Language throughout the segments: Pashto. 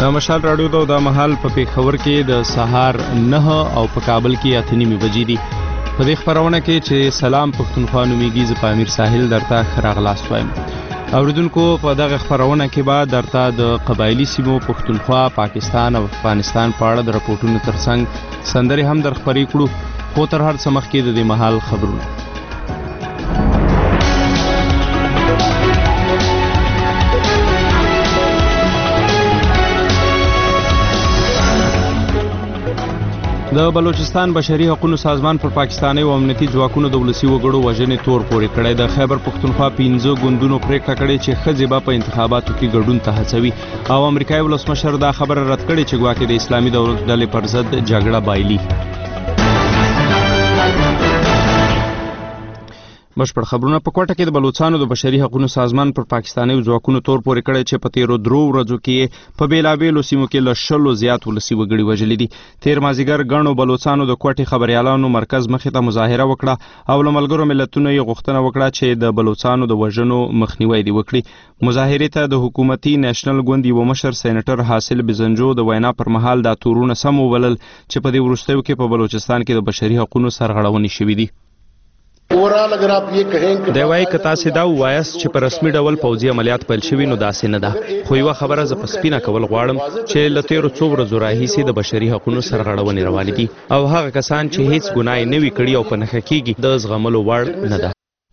د مشال راډیو ته د مهال په پیښور کې د سهار 9 او په کابل کې 8:30 بجې دي. په دې خبرونه کې چې سلام پښتونخوا نومیږي، زه په امیر ساحل درته ښه راغلاست وایم. اوریدونکو په دغه خبرونه کې به درته د قبایلي سیمو پښتونخوا، پاکستان او افغانستان په اړه د راپورټونو ترڅنګ سندرې هم در خپرې کړو، خو تر هر څه مخکې د دې مهال خبرونه. د بلوچستان بشري حقوقو سازمان پر پاکستاني او امنیتي ځواکونو د ولسي وګړو وژنې تور پورې کړی. د خیبر پښتونخوا 15 ګوندونو پریکړه کړې چې ښځې به په انتخاباتو کې ګډون ته هڅوي، او امریکایي ولسمشر دا خبره رد کړې چې ګواکې د اسلامي دولت ډلې پر ضد جګړه بایلي. بشپړ خبرونه په کوټه کې د بلوچستان د بشري حقوقو سازمان پر پاکستاني ځواکونو تور پورې کړی چې په تیرو 3 ورځو کې په بیلابیلو سیمو کې له 100 زیات ولسي وګړي وژلي دي. تیر مازیګر ګڼو بلوچستانو د کوټې خبريالانو مرکز مخې ته مظاهره وکړه او له ملګرو ملتونو یې غوښتنه وکړه چې د بلوچستانو د وژنو مخنیوي دی وکړي. مظاهرې ته د حکومتي نېشنل ګوند یو مشر سېنیټر حاصل بزنجو د وینا پر مهال دا تورونه سم وبلل چې په دې وروستیو کې په بلوچستان کې د بشري حقوقو سرغړونې شوې دي. دی وایي که تاسې دا ووایاست چې په رسمي ډول پوځي عملیات پیل شوي نو داسې نه ده، خو یوه خبره زه په سپینه کول غواړم چې له تیرو 2 ورځو راهیسې د بشري حقوقو سرغړونې روانې دي او هغه کسان چې هیڅ ګناه یې نه وي کړي او په نښه کېږي د زغملو وړ نه ده.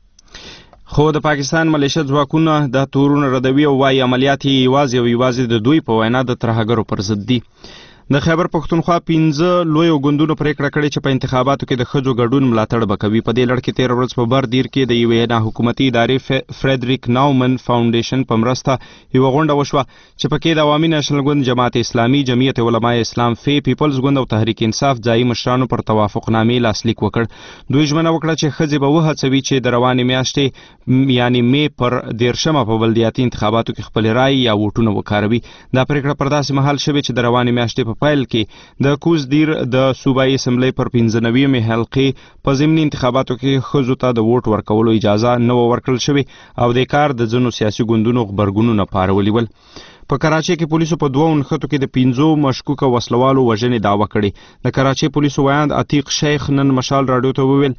خو د پاکستان ملیشه ځواکونه دا تورونه ردوي او وایي عملیات یې یوازې د دوی په وینا د ترهګرو پر ضد دي. د خیبر پښتونخوا 15 لویو ګوندونو پریکړه کړې چې په انتخاباتو کې د ښځو ګډون ملاتړ به کوي. په دې لړ کې 13 ورځ په بردیر کې د یوې ناحکومتي ادارې فریدریک ناومن فاونډیشن په مرسته یوه غونډه وشوه چې پکې د عوامي نېشنل ګوند، جماعت اسلامي، جمعیت علماء اسلام، پیپلز ګوند او تحریک انصاف ځایي مشرانو پر توافقنامې لاسلیک وکړ. دوی ژمنه وکړه چې ښځې به وهڅوي چې د روانې میاشتې یعنی مې پر 13 په بلدیاتي انتخاباتو کې خپل رای یا ووټونه وکاروي. دا پریکړه پر داسې مهال شوې چې د روانې میاشتې پیل کې د کوز دیر د صوبایي اسمبلی پر 15مې حلقې په ضمني انتخاباتو کې ښځو ته د ووټ ورکولو اجازه نه ورکړل شوې او د کار د ځینو سیاسي ګوندونو غبرګونونه پارولي ول. په کراچۍ کې پولیسو په 2 نښتو کې د 15 مشکوکه وسلوالو وژنې دعوه کړې. د کراچۍ پولیسو ویاند عتیق شیخ نن مشال راډیو ته وویل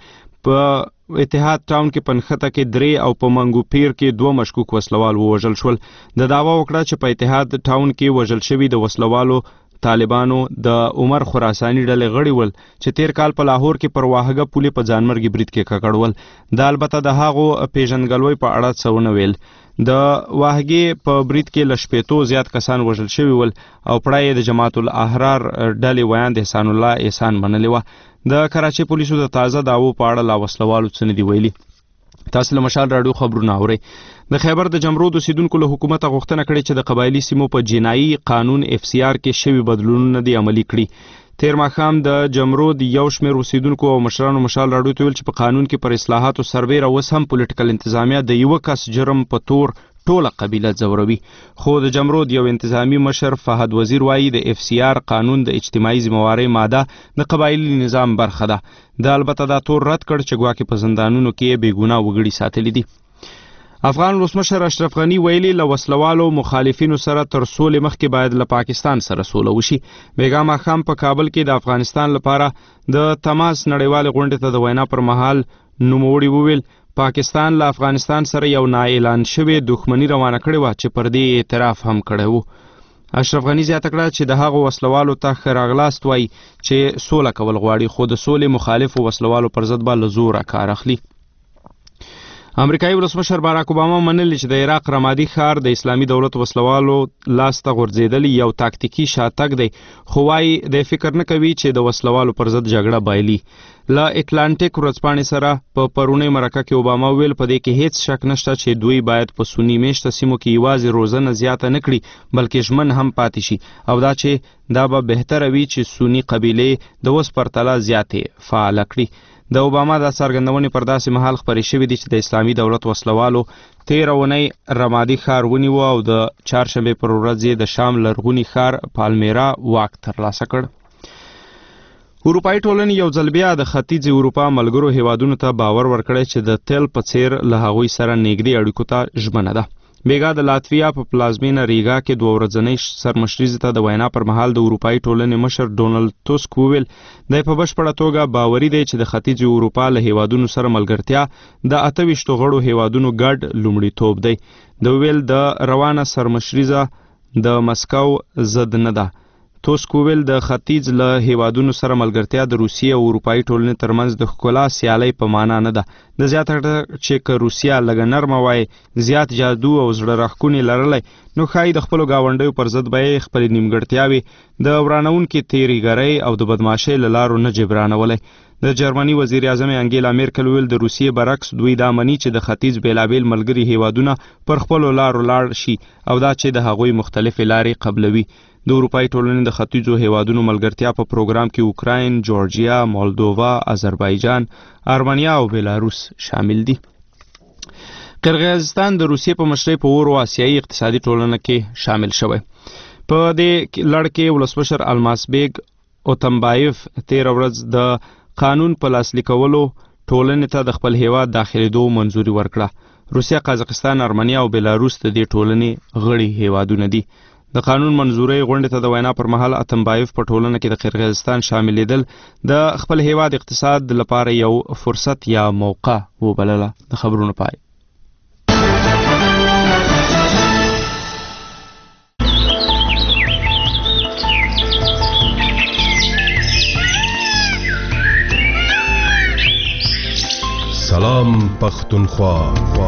په اتحاد ټاون کې په نښته کې 3 او په منګو پیر کې 2 مشکوک وسلوال ووژل شول. د دعوه وکړه چې په اتحاد ټاون کې وژل شوي د وسلوالو طالبانو د عمر خراساني ډلې غړي ول چې تیر کال په لاهور کې پر واهګه پولې په ځانمرګي برید کې ککړول. دا البته د هغو پیژنګلوي په اړه څه ونه ویل. د واهګې په برید کې له 80 زیات کسان وژل شوي ول او پړه د جماعت الاحرار ډلې ویاند احسان الله احسان منلې وه. د کراچۍ پولیسو د تازه دعوو په اړه لا وسلوالو څه نه دي ویلي. تاسو له مشال راډیو خبرونه اورئ. د خیبر د جمرود اوسیدونکو له حکومته غوښتنه کړې چې د قبایلي سیمو په جنایي قانون FCR کې شوي بدلونونه دي عملي کړي. تیر ماښام د جمرود یو شمېر اوسیدونکو او مشرانو مشال راډیو ته ویل چې په قانون کې پر اصلاحاتو سربیره اوس هم پولیټیکل انتظامیه د یوه کس جرم په تور ټوله قبیله ځوروي. خو د جمرود یو انتظامی مشر فهد وزیر وایي د FCR قانون د اجتماعي ذمہوارۍ ماده د قبایلي نظام برخه ده. د البته دا تور رد کړ چې ګواکې په زندانونو کې بې ګناه وګړي ساتلي دي. افغان ولسمشر اشرف غني ویلي له وسلوالو مخالفینو سره تر سولې مخکې باید له پاکستان سره سوله وشي. بیګا ماښام په کابل کې د افغانستان لپاره د تماس نړیوالې غونډې ته د وینا پر مهال نوموړي وویل پاکستان له افغانستان سره یو نااعلان شوې دښمني روانه کړې وه چې پر دې اعتراف هم کړی و. اشرف غني زیاته کړه چې د هغو وسلوالو ته ښه راغلاست وایي چې سوله کول غواړي، خو د سولې مخالفو وسلوالو پر ضد به له زوره کار اخلي. امریکایي ولسمشر باراک اوباما منلي چې د عراق رمادي ښار د اسلامي دولت وسلوالو لاسته غورځېدلی یو تاکتیکي شاتګ دی، خو وایي دی فکر نه کوي چې د وسلوالو پر ضد جګړه بایلي. له اټلانټیک ورځپاڼې سره په پرونۍ مرکه کې اوباما ویل په دې کې هیڅ شک نشته چې دوی باید په سني میشته سیمو کې یوازې روزنه زیاته نه کړي بلکې ژمن هم پاتې شي او دا چې دا به بهتره وي چې سني قبیلې د اوس پرتله زیاتې فعاله کړي. د اوباما د څرګندونې پر داسې مهال خپرې شوې دي چې د اسلامي دولت وسلوالو 13 اونۍ رمادي ښار ونیو او د چهارشنبې پر ورځ د شام لرغوني ښار پالمیرا واک ترلاسه کړ. اروپایي ټولنې یو ځل بیا د ختیځې اروپا ملګرو هیوادونو ته باور ورکړی چې د تل په څیر له هغوی سره نږدې اړیکو ته ژمنه ده. بیګا د لاتویا په پلازمینه ریګا کې 2 ورځنۍ سرمشریزې ته د وینا پر مهال د اروپایي ټولنې مشر ډونالډ توسک وویل دی په بشپړه توګه باوري دی چې د ختیځې اروپا له هیوادونو سره ملګرتیا د 28 غړو هیوادونو ګډ لومړیتوب دی. د ویل د روانه سرمشریزه د مسکو ضد نه ده. توسک ویل د ختیځ له هیوادونو سره ملګرتیا د روسیې او اروپایي ټولنې ترمنځ د ښکلا سیالۍ په معنا نه ده. د زیاته چې که روسیه لږه نرمه وای زیات جادو او زړه راښکونې لرلی نو ښایي د خپلو ګاونډیو پر ضد به یې خپلې نیمګړتیاوې د ورانوونکې تېرېګرۍ او د بدماشۍ له لارو نه جبرانولی. د جرمني وزیر اعظم انګیلا میرکل ویل د روسیې برعکس دوی دا مني چې د ختیځ بیلابیل ملګري هیوادونه پر خپلو لارو لاړ شي او دا چې د هغوی مختلفې لارې قبلوي. د اروپایي ټولنې د ختیځو هیوادونو ملګرتیا په پروګرام کې اوکراین، جورجیا، مولدووا، آذربایجان، ارمنیا او بیلاروس شامل دي. قرغیزستان د روسیې په مشرۍ په اورو آسیایي اقتصادي ټولنه کې شامل شوی. په دې لړ کې ولسمشر الماسبیګ اوتمبایف 13 ورځ د قانون په لاسلیک کولو ټولنې ته د خپل هیواد داخلېدو منظوري ورکړه. روسیه، قازقستان، ارمنیا او بیلاروس د دې ټولنې غړي هیوادونه دي. د قانون منظورۍ غونډې ته د وینا پر مهال اتمبایف په ټولنه کې د قرغیزستان شاملېدل د خپل هیواد اقتصاد لپاره یو فرصت یا موقع وبلله. د خبرونو پای. سلام پختونخوا.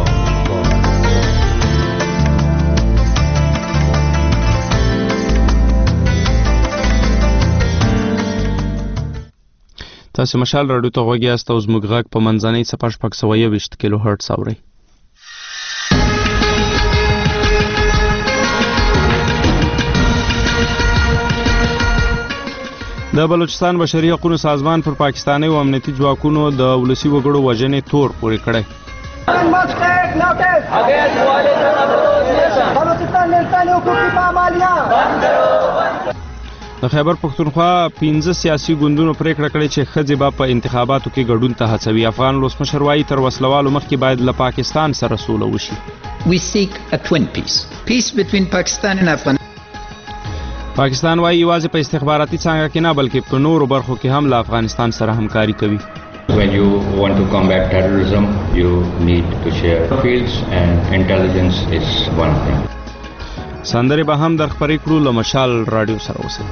تاسو مشال راډیو ته غوږ یاست او زموږ غږ په منځنۍ څپه 621 کیلو هرټز اورئ. د بلوچستان بشري حقوقو سازمان پر پاکستاني او امنیتي ځواکونو د ولسي وګړو وژنې تور پورې کړی. د خیبر پښتونخوا 15 سیاسي ګوندونو پریکړه کړې چې ښځې به په انتخاباتو کې ګډون ته هڅوي. افغان ولسمشر وایي تر وسلوالو مخکې باید له پاکستان سره سوله وشي. We seek a twin peace. Peace between Pakistan and Afghanistan. پاکستان وایي یوازې په استخباراتي څانګه کې نه بلکې په نورو برخو کې هم له افغانستان سره همکاري کوي. When you want to combat terrorism, you need to share fields and intelligence is one of them. سندرې به هم در خپرې کړو. له مشال راډیو سره اوسئ.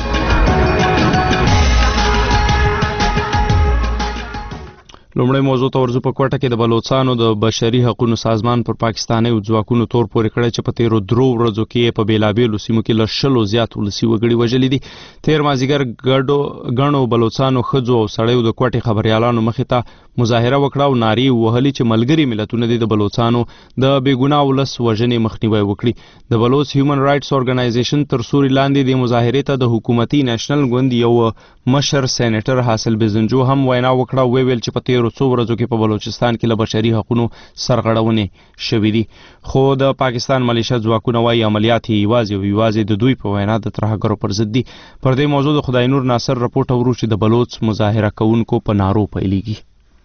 لومړی موضوع ته ورځو. په کوټه کې د بلوچستانو د بشري حقوقو سازمان پر پاکستاني او ځواکونو تور پورې کړی چې په تیرو 3 ورځو کې په بیلابیلو سیمو کې له 100 زیات ولسي وګړي وژلي دي. تیر مازدیګر ګڼو بلوچستانو ښځو او سړیو د کوټې خبریالانو مخې ته مظاهره وکړه او نارې وهلې چې ملګري ملتونه د بلوچستانو د بېګناه ولس وژنې مخنیوی وکړي. د بلوچ هیومن رائټس اورګنایزیشن تر سوري لاندې د مظاهرې ته د حکومتي نېشنل ګوند یو مشر سېنیټر حاصل بزنجو هم وینا وکړه. ویل چې په تیرو 2 ورځو کې په بلوچستان کې له بشري حقوقو سرغړونې شوې دي. خو د پاکستان ملیشه ځواکونه وایي عملیات یوازې د دوی په وینا د ترهګرو پر ضد دي. پر دې موضوع د خدای نور ناصر رپورټ اورو چې د بلوچ مظاهره کوونکو په نارو پیلېږي.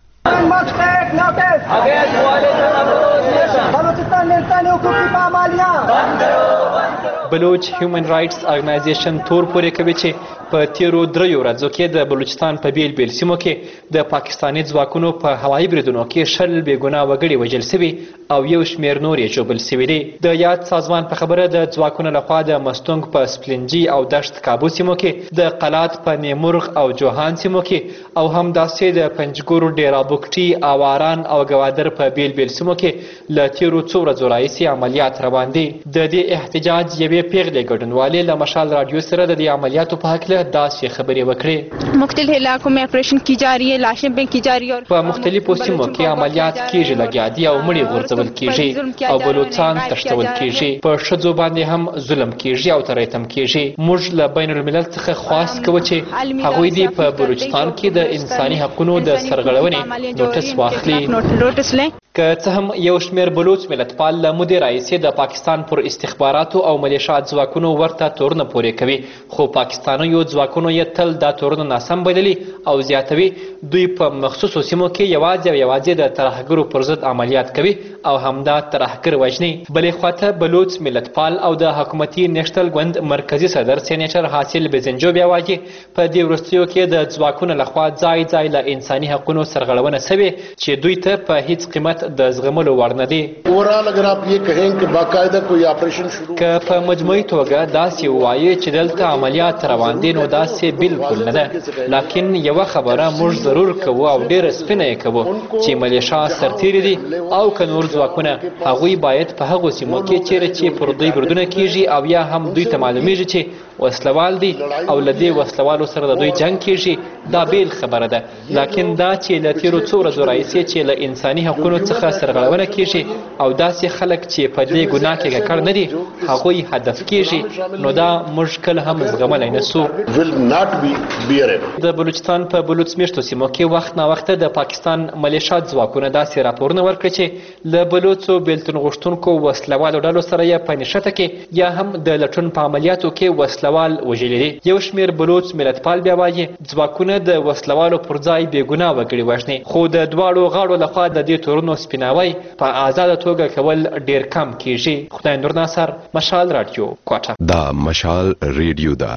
بلوچ هیومن رائټس ارګنایزیشن تور پورې کوي چې په تیرو 3 ورځو کې د بلوچستان په بیل سیمو کې د پاکستاني ځواکونو په هوایي بریدونو کې 100 بېګناه وګړي وژل شوي او یو شمېر نور یې ژوبل شوي دي. د یاد سازمان په خبره د ځواکونو لخوا د مستونګ په سپلنجي او دشت کابو سیمو کې د قلات په نیمرغ او جوهان سیمو کې او هم داسې د پنجګورو ډیرا بوکټي اواران او ګوادر په بیل سیمو کې له تیرو 2 ورځو راهیسې عملیات روان دي. د دې احتجاج یوې پیغلې ګډونوالې له مشال راډیو سره د دې عملیاتو په هکله داسې خبرې وکړې. مختلف علاقوں میں آپریشن کی جا رہی ہے، لاشیں بھی کی جا رہی ہے. په مختلفو سیمو کې عملیات کیږي، لګیا دي او مړي غورځول کیږي او بلوچستان تښتول کیږي. په ښځو باندې هم ظلم کیږي او تریتم کیږي. موږ له بین الملل څخه خواست کوو چې هغوی دې په بلوچستان کې د انساني حقوقو د سرغړونې نوټس واخلي. که څه هم یو شمېر بلوچ ملتپال له مودې راهیسې د پاکستان پر استخباراتو او ملیشات ځواکونو ورته تورونه پورې کوي، خو پاکستانیو ځواکونو یې تل دا تورونه ناسم بللي او زیاتوي. دوی په مخصوصو سیمو کې یوازې د ترهګرو پر ضد عملیات کوي او همدا ترهګر وژني. بلې خواته بلوچ ملتپال او د حکومتي نیشنل ګوند مرکزي صدر سینیټر حاصل بزنجو بیا وایي په دې وروستیو کې د ځواکونو لخوا ځای ځای له انساني حقونو سرغړونه سوې چې دوی ته په هیڅ قیمت د زغملو وړ نه دي. که په مجموعي توګه داسې ووایي چې دلته عملیات روان دي نو داسې بالکل نه ده، لکن یوه خبره موږ ضرور کوو او ډېره سپینه یې کوو چې ملیشا سرتیري دي او که نور ځواکونه هغوی باید په هغو سیمو کې چیرې چې پر دوی بردونه کیږي او یا هم دوی ته معلومیږي چې وسلوال دي او له دې وسلوالو سره د دوی جنګ کیږي، دا بیل خبره ده. لکن دا چې له تیرو څو ورځو راهیسې چې له انساني حقونو څخه سرغړونه کیږي او داسې خلک چې په دې ګناه کې ککړ نه دي هغوی هدف کیږي، نو دا موږ کله هم زغملی نه سو. د بلوچستان په بلوچ میشتو سیمو کې وخت ناوخته د پاکستان ملیشا ځواکونه داسې راپورونه ورکړي چې له بلوڅو بیلتون غوښتونکو وسلوالو ډلو سره یې په نښته کې یا هم د لټون په عملیاتو کې وسلوال وژلي دي. یو شمېر بلوچ ملتپال بیا وایي ځواکونه د وسلوالو پر ځای بېګناه وګړي وژني، خو د دواړو غاړو لخوا د دې تورونو سپیناوی په آزاده توګه کول ډېر کم کیږي. خدای نور ناصر، مشال راډیو، کوټه. دا مشال ریډیو ده.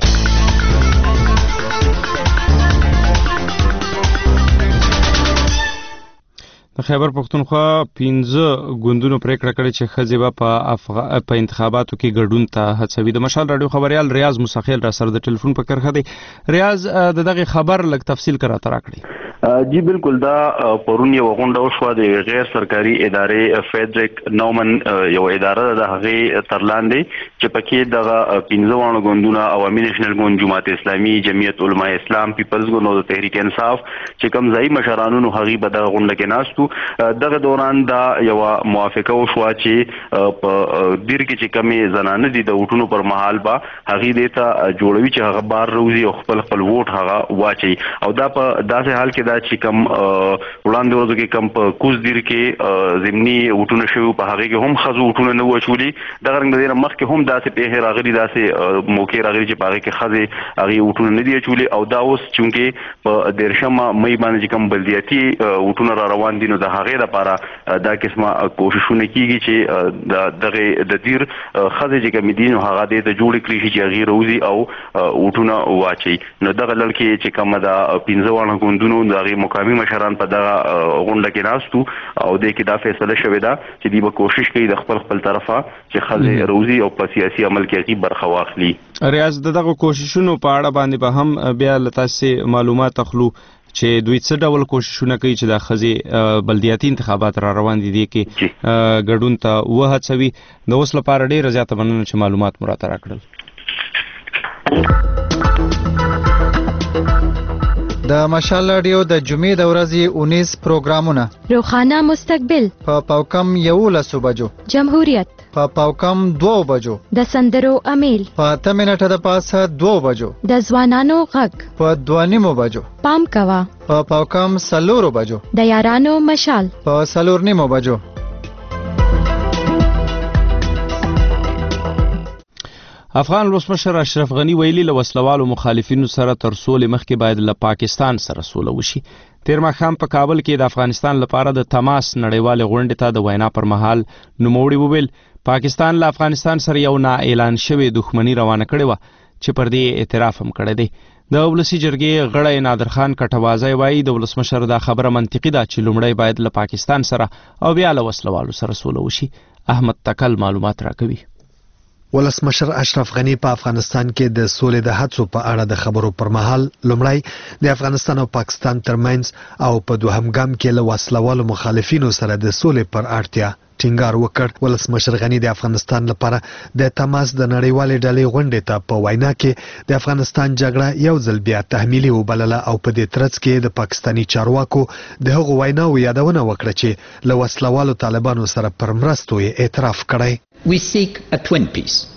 د خیبر پښتونخوا 15 ګوندونو پریکړه کړې چې ښځې به په انتخاباتو کې ګډون ته هڅوي. د مشال راډیو خبريال ریاض مساخیل را سره د ټلیفون په کرخه دی. ریاض، دغه خبر لږ تفصیل کراته راکړي. جی بالکل، دا پرون یو غونډه وشوه د غیر سرکاري ادارې فیډریک نومن یو اداره د هغې تر لاندې چې پکې دغه 15 ګوندونه عوامي نیشنل ګوند، جماعت اسلامي، جمعیت علماء اسلام، پیپلز ګوند او د تحریک انصاف چې کوم ځایي مشرانو نو هغې به دغه غونډه کې ناستو. دغه دوران دا یوه موافقه وشوه چې په دیر کې چې کمې زنانه دي د ووټونو پر مهال به هغې دې ته جوړوي چې هغه بار روزي او خپل ووټ هغه واچوي. او دا په داسې حال کې چې کوم وړاندې ورځو کې کوم په کوز دیر کې ضمني ووټونه شوي په هغې کې هم ښځو ووټونه نه وو اچولي. دغه رنګ د دې نه مخکې هم داسې پیښې راغلي، داسې موقع راغلي چې په هغې کې ښځې هغې ووټونه نه دي اچولي. او دا اوس چونکې په 13 مۍ باندې چې کوم بلدیاتي ووټونه را روان دي نو د هغې لپاره دا قسمه کوششونه کیږي چې دغه د دیر ښځې چې کومې دي نو هغه دې ته جوړې کړي شي چې هغې روزي او ووټونه واچوي. نو دغه لړ کې چې کومه د 15 ګوندونو د هغې مقامي مشران په دغه غونډه کې ناستو او دې کې دا فیصله شوې ده چې دوی به کوشش کوي د خپل طرفه چې ښځې روزي او په سیاسي عمل کې هغې برخه واخلي. ریاض، دغه کوششونو په اړه باندې به هم بیا له تاسې معلومات اخلو چې دوی څه ډول کوششونه کوي چې د ښځې بلدیاتي انتخابات را روان دي کې ګډون ته وهڅوي. د اوس لپاره ډېره زیاته مننه چې معلومات مو راته راکړل. د مشال راډیو د جمعې د ورځې 19 پروګرامونه: روخانه مستقبل په پاوکم 11 بجو، جمهوریت په پاوکم 2 بجو، د سندرو امیل په 8 منټه د پاسه 2 بجو، د ځوانانو غږ په 2:30 بجو، پام کوا په پاوکم 4 بجو، د یارانو مشال په 4:30 بجو. افغان ولسمشر اشرف غنی ویلي له وسلوالو مخالفینو سره تر سولې مخکې باید له پاکستان سره سوله وشي. تیر ماښام په کابل کې د افغانستان لپاره د تماس نړیوالې غونډې ته د وینا پر مهال نوموړي وویل پاکستان له افغانستان سره یو نا اعلان شوی دښمني روانه کړې وه چې پر دې اعتراف هم کړی دی. د ولسي جرګې غړی نادر خان کټوازی وایي د ولسمشر دا خبره منطقي ده چې لومړی باید له پاکستان سره او بیا له وسلوالو سره سوله وشي. احمد تکل معلومات راکوي. ولسمشر اشرف غنی په افغانستان کې د سولې د هڅو په اړه د خبرو پر مهال لومړی د افغانستان او پاکستان ترمنځ او په دوهم ګام کې له وسلوالو مخالفینو سره د سولې پر اړتیا ټینګار وکړ. ولسمشر غنی د افغانستان لپاره د تماس د نړیوالې ډلې غونډې ته په وینا کې د افغانستان جګړه یو ځل بیا تحمیلي وبلله او په دې ترڅ کې د پاکستاني چارواکو د هغو ویناو یادونه وکړه چې له وسلوالو طالبانو سره پر مرستو یې اعتراف کړی. We seek a twin peace.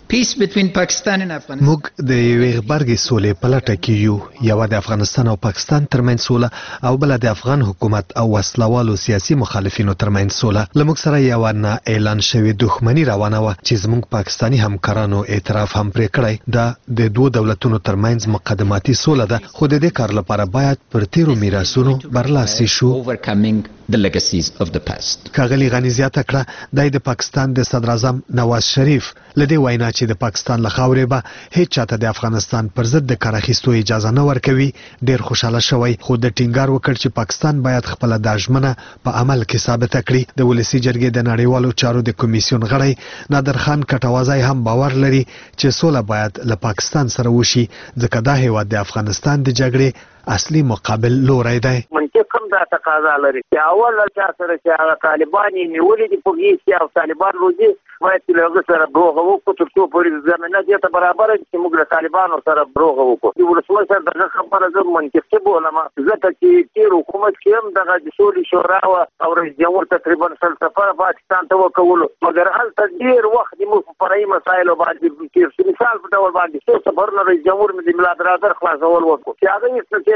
Peace between Pakistan and Afghanistan. موږ د یوې غبرګې سولې په لټه کې یو، یوه د افغانستان او پاکستان ترمنځ سوله او بل د افغان حکومت او وسلوالو سیاسي مخالفینو ترمنځ سوله. لموږ سره یو نه اعلان شوی دښمنی روانه و چې زموږ پاکستانی همکارانو اعتراف هم پرې کړی. دا د دوه دولتونو ترمنځ مقدماتي سوله ده، خو د دې کار لپاره باید پر تیرو میراثونو برلاسي شو. Overcoming the legacies of the past. کاغلی غنی زیاته کړه د پاکستان د صدر اعظم نواز شریف لدی وینا چې د پاکستان له خاورې به هیڅ چاته د افغانستان پر ضد د کار اخیستو اجازه نه ورکوي. ډیر خوشاله شوی، خو د ټینګار وکړ چې پاکستان باید خپل د ژمنه په عمل کې ثابت کړي. د ولسی جرګې د نړیوالو چارو د کمیسیون غړی نادر خان کټوازی هم باور لري چې سوله باید له پاکستان سره وشي، ځکه دا هیواد د افغانستان د جګړې اصلي مقابل لوری دی. منطق هم دا تقاضا لري چې اول چا سره چې هغه طالبان یې نیولي دي په هیڅ او طالبان روزي باید چې له هغه سره بروغه وکړو تر څو پورې زمینه دې ته برابره چې موږ له طالبانو سره بروغه وکړو. د ولسمشر دغه خبره زه منطقي بولم، ځکه چې تېر حکومت کې هم دغه د سولې شورا او رئیس جمهور تقریبا فلسفه پاکستان ته وکولو، مګر هلته ډېر وخت موږ په فرعي مسایلو باندې تېر مثال په ډول باندې څو سفرونه رئیس جمهور مې د ملاد رادر خلاصول وکړو چې هغه یې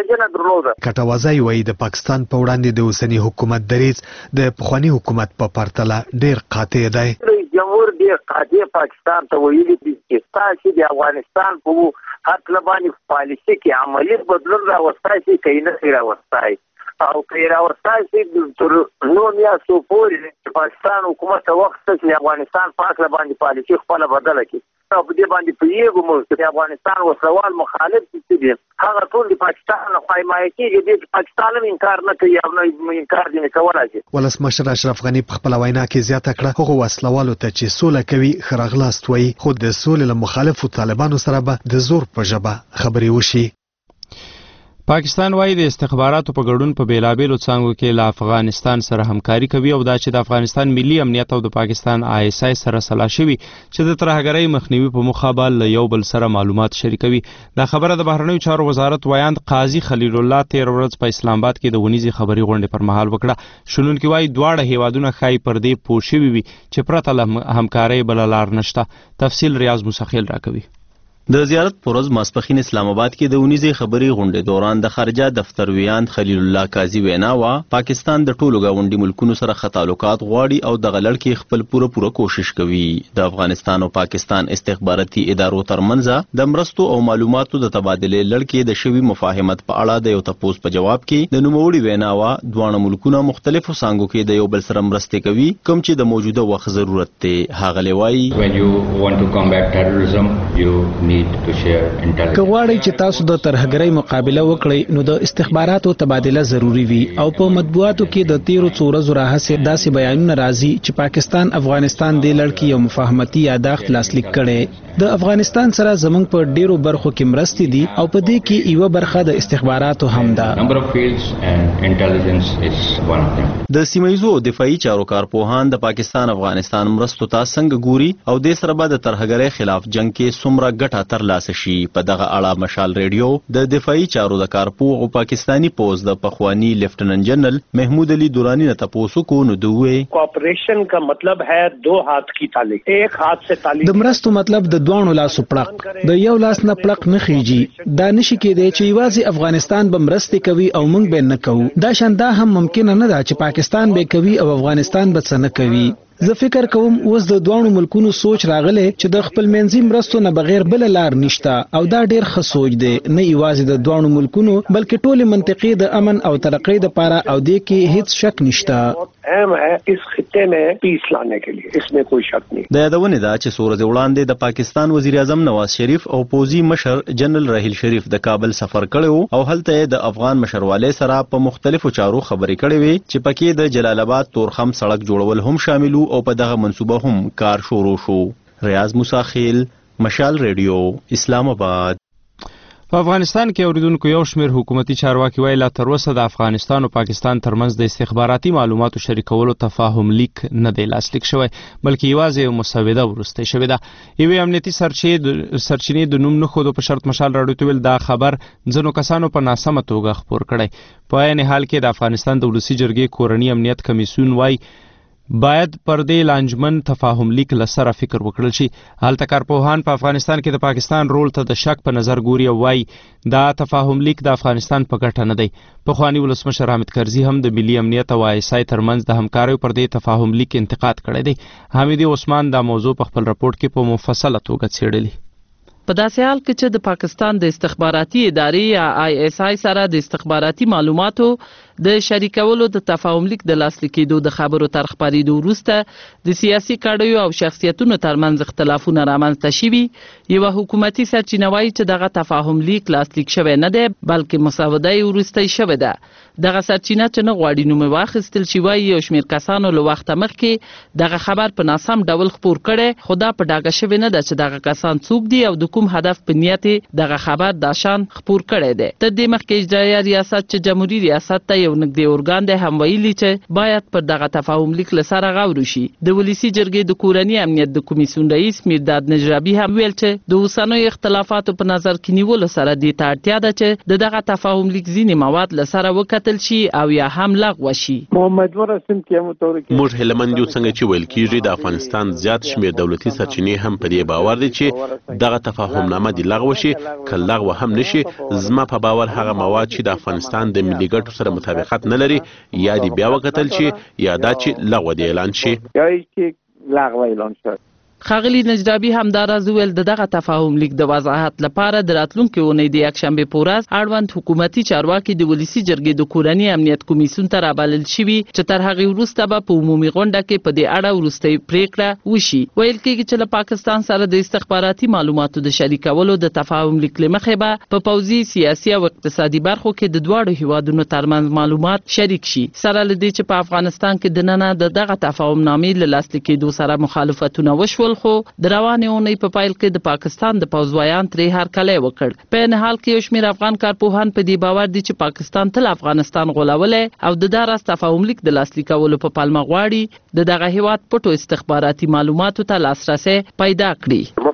کټوازی وایي د پاکستان په وړاندې د اوسني حکومت دریځ د پخواني حکومت په پرتله ډیر قاطع دی. رئیس جمهور ډیر قاطع پاکستان ته ویلي دي چې تاسو د افغانستان په حق باندې پالیسي کې عملی بدلون راوستای شي که نه راوستای او که راوستای شي تر نو میاشتو پورې پاکستان حکومت ته وخت چې افغانستان په حق باندې پالیسي خپله بدله کړي. او په دې باندې پوهېږو موږ چې افغانستان وسلوال مخالف دي، هغه ټول د پاکستان لخوا حمایه کېږي، دې پاکستان هم انکار نه کوي او نه انکار ځینې کولی شي. ولسمشر اشرف غني په خپله وینا کې زیاته کړه هغو وسلوالو ته چې سوله کوي ښه راغلاست وایي، خو د سولې له مخالفو طالبانو سره به د زور په ژبه خبرې وشي. پاکستان وايي د استخباراتو په ګډون په بیلابیلو څانګو کې له افغانستان سره همکاري کوي او دا چې د افغانستان ملي امنیت او د پاکستان ISI سره سلا شوي چې د ترهګرۍ مخنیوي په موخه به له یو بل سره معلومات شریکوي. دا خبره د بهرنیو چارو وزارت ویاند قاضي خلیل الله تیر ورځ په اسلام آباد کې د ونیزي خبري غونډې پر مهال وکړه. شنونکي وايي دواړه هیوادونه ښایي پر دې پوه شوي وي چې پرته له همکارۍ بله لار نشته. تفصیل ریاض موسخیل راکوي. د زیارت پرز ماسپخین اسلام آباد کې د ونیزي خبري غونډې دوران د خارجه دفتر ویاند خلیل الله قاضي وینا وا پاکستان د ټولو گاونډي ملکونو سره تعلقات غواړي او د غلړ کې خپل پوره کوشش کوي. د افغانستان او پاکستان استخباراتي ادارو ترمنځ د مرستو او معلوماتو د تبادله لړ کې د شوی مفاهمت په اړه د یو تپوس په جواب کې د نوموړي وینا وا دوه ملکونه مختلفو څانګو کې د یو بل سره مرسته کوي کوم چې د موجوده وخت ضرورت دی. هغه لوي when you want to combat terrorism you need to share intelligence. که غواړئ چې تاسو د ترهګرۍ مقابله وکړئ نو د استخباراتو تبادله ضروری وي او په مطبوعاتو کې د تیرو څو ورځو راهیسې داسې بیانونه راځي چې پاکستان افغانستان د لړ کې یو مفاهمتي یاداښت لاسلیک کړي. د افغانستان سره زموږ په ډیرو برخو کې مرستې دي او په دې کې یوه برخه د استخباراتو هم ده. Number of fields and intelligence is one of them. د سیمایزو دفاعي چارو کارپوهان د پاکستان افغانستان مرستو ته څنګه ګوري او د سره به د ترهګرۍ خلاف جنگ کې څومره ګټه ترلاسه شي. په دغه اړه مشال ریډیو د دفاعي چارو د کارپوه او پاکستانی پوز د پخوانی لیفټننټ جنرل محمود علي دورانی نه تاسو کو نو دوی کوآپریشن کا مطلب ہے دو ہاتھ کی تالی، ایک ہاتھ سے تالی. د مرستو مطلب د دوه لاسو پړق، د یو لاس نه پړق نه خيږي. دا نشي کېدای چې یوازې افغانستان به مرستې کوي او موږ به نه کوو. دا شاندا هم ممکن نه ده چې پاکستان به کوي او افغانستان به څه نه کوي. زه فکر کوم اوس د دوه ملکونو سوچ راغلی چې د خپل منځي مرستو نه بغیر بل لار نشته او دا ډیر ښه سوچ دی. نه یوازې د دوه ملکونو بلکې ټول منطقې د امن او ترقۍ لپاره او دې کې هیڅ شک نشته. اهم ہے اس خطے میں پیس لانے کے لیے، اس میں کوئی شک نہیں. د یادونه ده چې سورج وړاندې د پاکستان وزیر اعظم نواز شریف او پوزي مشر جنرال راحیل شریف د کابل سفر کړو او هلته د افغان مشرواله سره په مختلفو چارو خبرې کړې وي چې پکې د جلال آباد تورخم سړک جوړول هم شاملو او په دغه منصوبه هم کار شروع شو. ریاض موسخیل، مشال ریډیو، اسلام آباد. په افغانستان کې اوریدونکو یو شمېر حکومتي چارواکي وایي لا تر اوسه د افغانستان او پاکستان ترمنځ د استخباراتي معلوماتو شریکولو تفاهم لیک نه دی لاسلیک شوی بلکې یوازې یو مسوده وروسته شوې ده. یوې امنیتي سرچینې د نوم نه ښودو په شرط مشال راډیو ته ویل دا خبر ځینو کسانو په ناسمه توګه خپور کړی. په عین حال کې د افغانستان د ولسي جرګې کورني امنیت کمیسیون وایي باید پر دې لانجمن تفاهم لیک لسره فکر وکړل شي. هلته کارپوهان په افغانستان کې د پاکستان رول ته د شک په نظر ګوري او وایي دا تفاهم لیک د افغانستان په ګټه نه دی. پخواني ولسمشر حامد کرزي هم د ملي امنیت او ISI ترمنځ د همکاریو پر دې تفاهم لیک انتقاد کړی دی. حمیدي عثمان دا موضوع په خپل راپورټ کې په مفصله توګه څېړلې. په داسې حال کې چې د پاکستان د استخباراتي ادارې یا ISI سره د استخباراتي معلوماتو د شریکولو د تفاهم لیک د لاسلیک کېدو د خبرو تر خپرېدو وروسته د سیاسي کډیو او شخصیتونو ترمنځ اختلافونه رامنځته شوي، یوه حکومتي سرچینه وایي چې دغه تفاهم لیک لاسلیک شوی نه دی بلکې مسوده یې وروستی شوې ده. دغه سرچینه چې نه غواړي نوم واخیستل شي وایي یو شمېر کسانو له وخته مخکې دغه خبر په ناسم ډول خپور کړی، خو دا په ډاګه شوې نه ده چې دغه کسان څوک دي او د کوم هدف په نیت دغه خبر دا شان خپور کړی دی. تر دې مخکې اجرایه ریاست چې جمهوریت ریاست ته یو نږدې ارګان دی هم ویلي چې باید پر دغه تفاهم لیک له سره غور وشي. د ولسي جرګې د کورني امنیت د کمیسیون رئیس میرداد نجرابي هم ویل چې د اوسنیو اختلافاتو په نظر کې نیولو سره دې ته اړتیا ده چې دغه تفاهم لیک ځینې مواد له سره وکتل شي او یا هم لغوه شي. موږ هیلمند یو څنګه چې ویل کېږي د افغانستان زیات شمېر دولتي سرچینې هم په دې باور دي چې دغه تفاهم نامه دې لغوه شي. که لغوه هم نشي زما په باور هغه مواد چې د افغانستان د ملي ګټو سره مطابقت نه لري یا دې بیا وکتل شي یا دا چې لغوه دې اعلان شي. ښاغلي نجرابي همداراز وویل دغه تفاهم لیک د وضاحت لپاره د راتلونکې اونۍ د یکشنبې په ورځ اړوند حکومتي چارواکي د ولسي جرګې د کورني امنیت کمیسیون ته رابلل شوي چې تر هغې وروسته به په عمومي غونډه کې په دې اړه وروستۍ پریکړه وشي. ویل کېږي چې له پاکستان سره د استخباراتي معلوماتو د شریکولو د تفاهم لیک له مخې به په پوځي، سیاسي او اقتصادي برخو کې د دواړو هیوادونو ترمنځ معلومات شریک شي. سره له دې چې په افغانستان کې دننه دغه تفاهم نامې له لاسلیک کېدو سره مخالفتونه وشول، خو د روانې اونۍ په پیل کې د پاکستان د پوځویان ترې هرکلی وکړ. په این حال کې یو شمېر افغان کارپوهان په دې باور دي چې پاکستان تل افغانستان غولولی او د دا راز تفاهم لیک د لاسلیکولو په پلمه غواړي د دغه هیواد پټو استخباراتي معلوماتو ته لاسرسی پیدا کړي.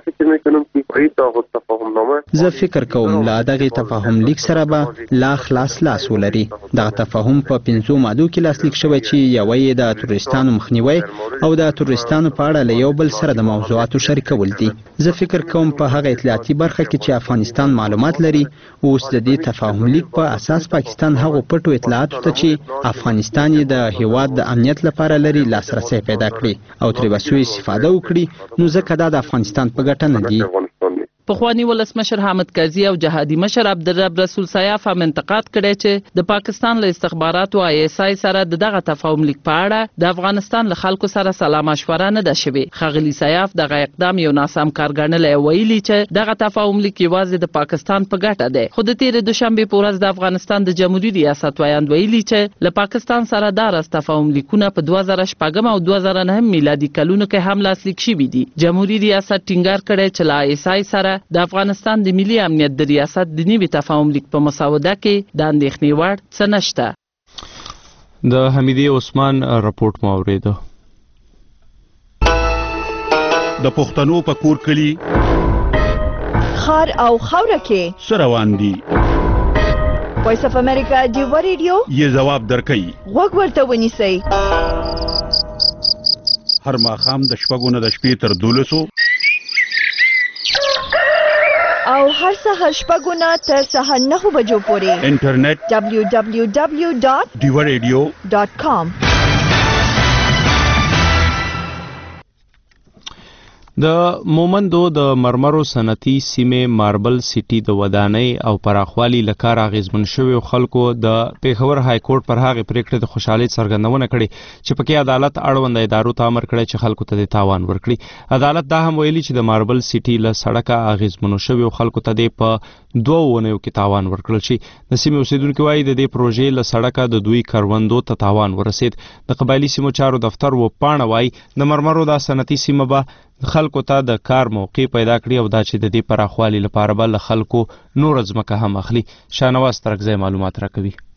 زه فکر کوم له دغه تفاهم لیک سره به لا خلاص لاس ولري. دغه تفاهم په 5 مادو کې لاسلیک شوی چې یوه یې د تروریستانو مخنیوی او د تروریستانو په اړه له یو بل سره د موضوعاتو شریکول دي. زه فکر کوم په هغه اطلاعاتي برخه کې چې افغانستان معلومات لري اوس د دې تفاهم لیک په اساس پاکستان هغو پټو اطلاعاتو ته چې افغانستان یې د هیواد د امنیت لپاره لري لاسرسی پیدا کړي او ترې به سوء استفاده وکړي، نو ځکه دا د افغانستان په ګټه نه دي. پخواني ولسمشر حامد کرزي او جهادي مشر عبدالرب رسول سیاف هم انتقاد کړی چې د پاکستان له استخباراتو ISI سره دغه تفاهم لیک په اړه د افغانستان له خلکو سره سلا مشوره نه ده شوې. ښاغلي سیاف دغه اقدام یو ناسم کار ګڼلی، ویلي چې دغه تفاهم لیک یوازې د پاکستان په ګټه دی. خو د تېرې دوشنبې په ورځ د افغانستان د جمهوري ریاست ویاند ویلي چې له پاکستان سره دا راز تفاهم لیکونه په 2006 او 2009 میلادي کلونو کې هم لاسلیک شوي دي. جمهوري ریاست ټینګار کړی چې له ISI سره د افغانستان د ملي امنیت د ریاست د نوي تفاهم لیک په مسوده کې د اندېښنې وړ څه نشته. د حمیدي عثمان راپورټ مو اورېده. د پښتنو په کور کلي خار او خاوره کې څه روان دي؟ وایس اف امریکا ډیوا ریډیو یې ځواب درکوي. غوږ ورته ونیسئ. هر ماښام د شپږو نه د شپې تر 12 او هر سهار 6 نه تر سهار 9 بجو پورې انټرنیټ www.diwaradio.com. د مومندو د مرمرو صنعتي سیمې ماربل سیټي د ودانۍ او پراخوالي له کاره اغېزمن شویو خلکو د پیښور های کورټ پر هغې پریکړې د خوشحالۍ څرګندونه کړې چې پکې عدالت اړونده ادارو ته امر کړی چې خلکو ته د تاوان ورکړي. عدالت دا هم ویلي چې د ماربل سیټي له سړکه اغېزمنو شویو خلکو ته د په 2 اونیو کې تاوان ورکړل شي. د سیمې اوسیدونکي وایي د دې پروژې له سړکه د دوی کروندو ته تاوان ورسید. د قبایلي سیمو چارو دفتر وپاڼه وایي د مرمرو دا صنعتي سیمه به خلکو ته د کار موقع پیدا کړي او دا چې د دې پراخوالي لپاره به له خلکو نور ځمکه هم اخلي. شاهنواز ترکزی معلومات راکوي.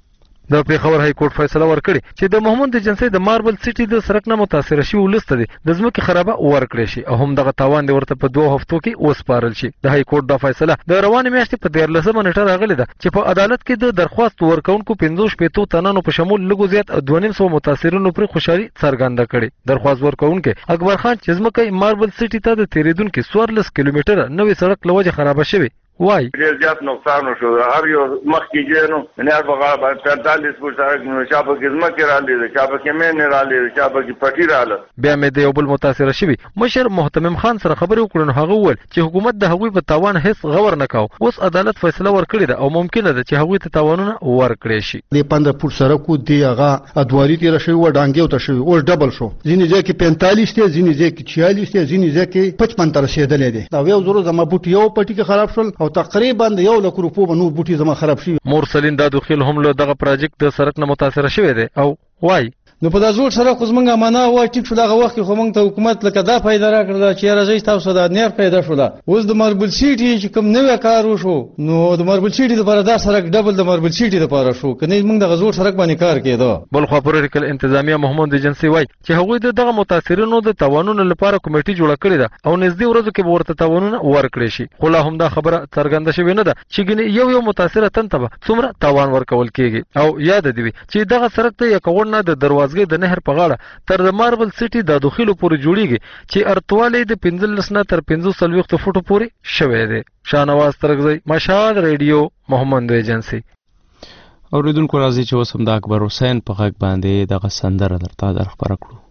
د پیښور های کورټ فیصله ورکړې چې د محمود ایجنسی د ماربل سټي د سرک نه متاثر شوی ولست دي د ځمکې خرابه ورکړې شي او هم دغه تاوان دی ورته په 2 هفتو کې وسپارل شي. د های کورټ د فیصله د روانې میاشتې په 13 نیټه راغلې ده چې په عدالت کې د درخواست ورکونکو 15 تنانو په شمول لږ زیات 250 متاثرینو پر خوشحالي څرګنده کړې. درخواست ورکونکو اکبر خان چې ځمکې ماربل سټي ته د تیریدونکو 14 کیلومتره نوې سړک لوجه خرابه شوی وای ډیر زیات نقصان وشو. هر یو مخکې جنو نه هر بغا 45 فوټ سړک نو شابه کې ځمکې را لیدل شابه کې مې نه را لیدل شابه کې پټی رااله. بیا مې د یو بل متاثر شوی مشر محتمم خان سره خبرې وکړو. هغه وویل چې حکومت د هغوی په تاوان هیڅ غور نه کاوه. اوس عدالت فیصله ورکړې ده او ممکنه ده چې هغوی ته تاوانونه ورکړي شي. د 15 فوټ سړک دی هغه ادواري تیر شوی و ډانګیو ته شوی او ډبل شو. ځینې ځای کې 45 ته ځینې ځای کې 46 ته ځینې ځای کې 55 تر رسیدلې دي. دا یو زرو زما بوټي یو پټی کې خراب شول او تقریبا 1 لک روپو باندې بوټي زما خراب شي. مورسلین دا دخیل هم له دغه پروجیکټ د سرک نه متاثر شوی دی او وای نو په دا زوړ سره خو زمونږ معنا وای ټیک شو دغه وخت خو موږ ته حکومت لکه دا پیدا را کړل چې راځي تاسو دا نیر پیدا شو. اوس د ماربل سیټي چې کوم نوې کار وشو نو د ماربل سیټي لپاره دا سرک ډبل د ماربل سیټي لپاره شو کني موږ د غزور سرک باندې کار کېدو. بل خو پولیټیکل انتظامیه محمود ایجنسی وای چې هغوی دغه متاثرینو د تاوانونو لپاره کمیټه جوړه کړې ده او نږدې ورځو کې ورته تاوانونه ورکړي شي. خو لا هم دا خبره څرګنده شوې نه ده چې ګنې یو متاثر تن ته څومره تاوان ورکول کېږي. او یاد دی چې دغه سرک ته یو نه د دروازګۍ د نهر په تر د ماربل سټي د داخلو پورې جوړیږي چې ارتواله د 15 نه تر 45 فوټو پورې شوی دی. شاهنواز ترغزی مشال ریډیو محمد ایجنسی. اوریدونکو راځي چې اوس هم د اکبر حسین په غږ باندې دغه سندره درته در خبره کړو.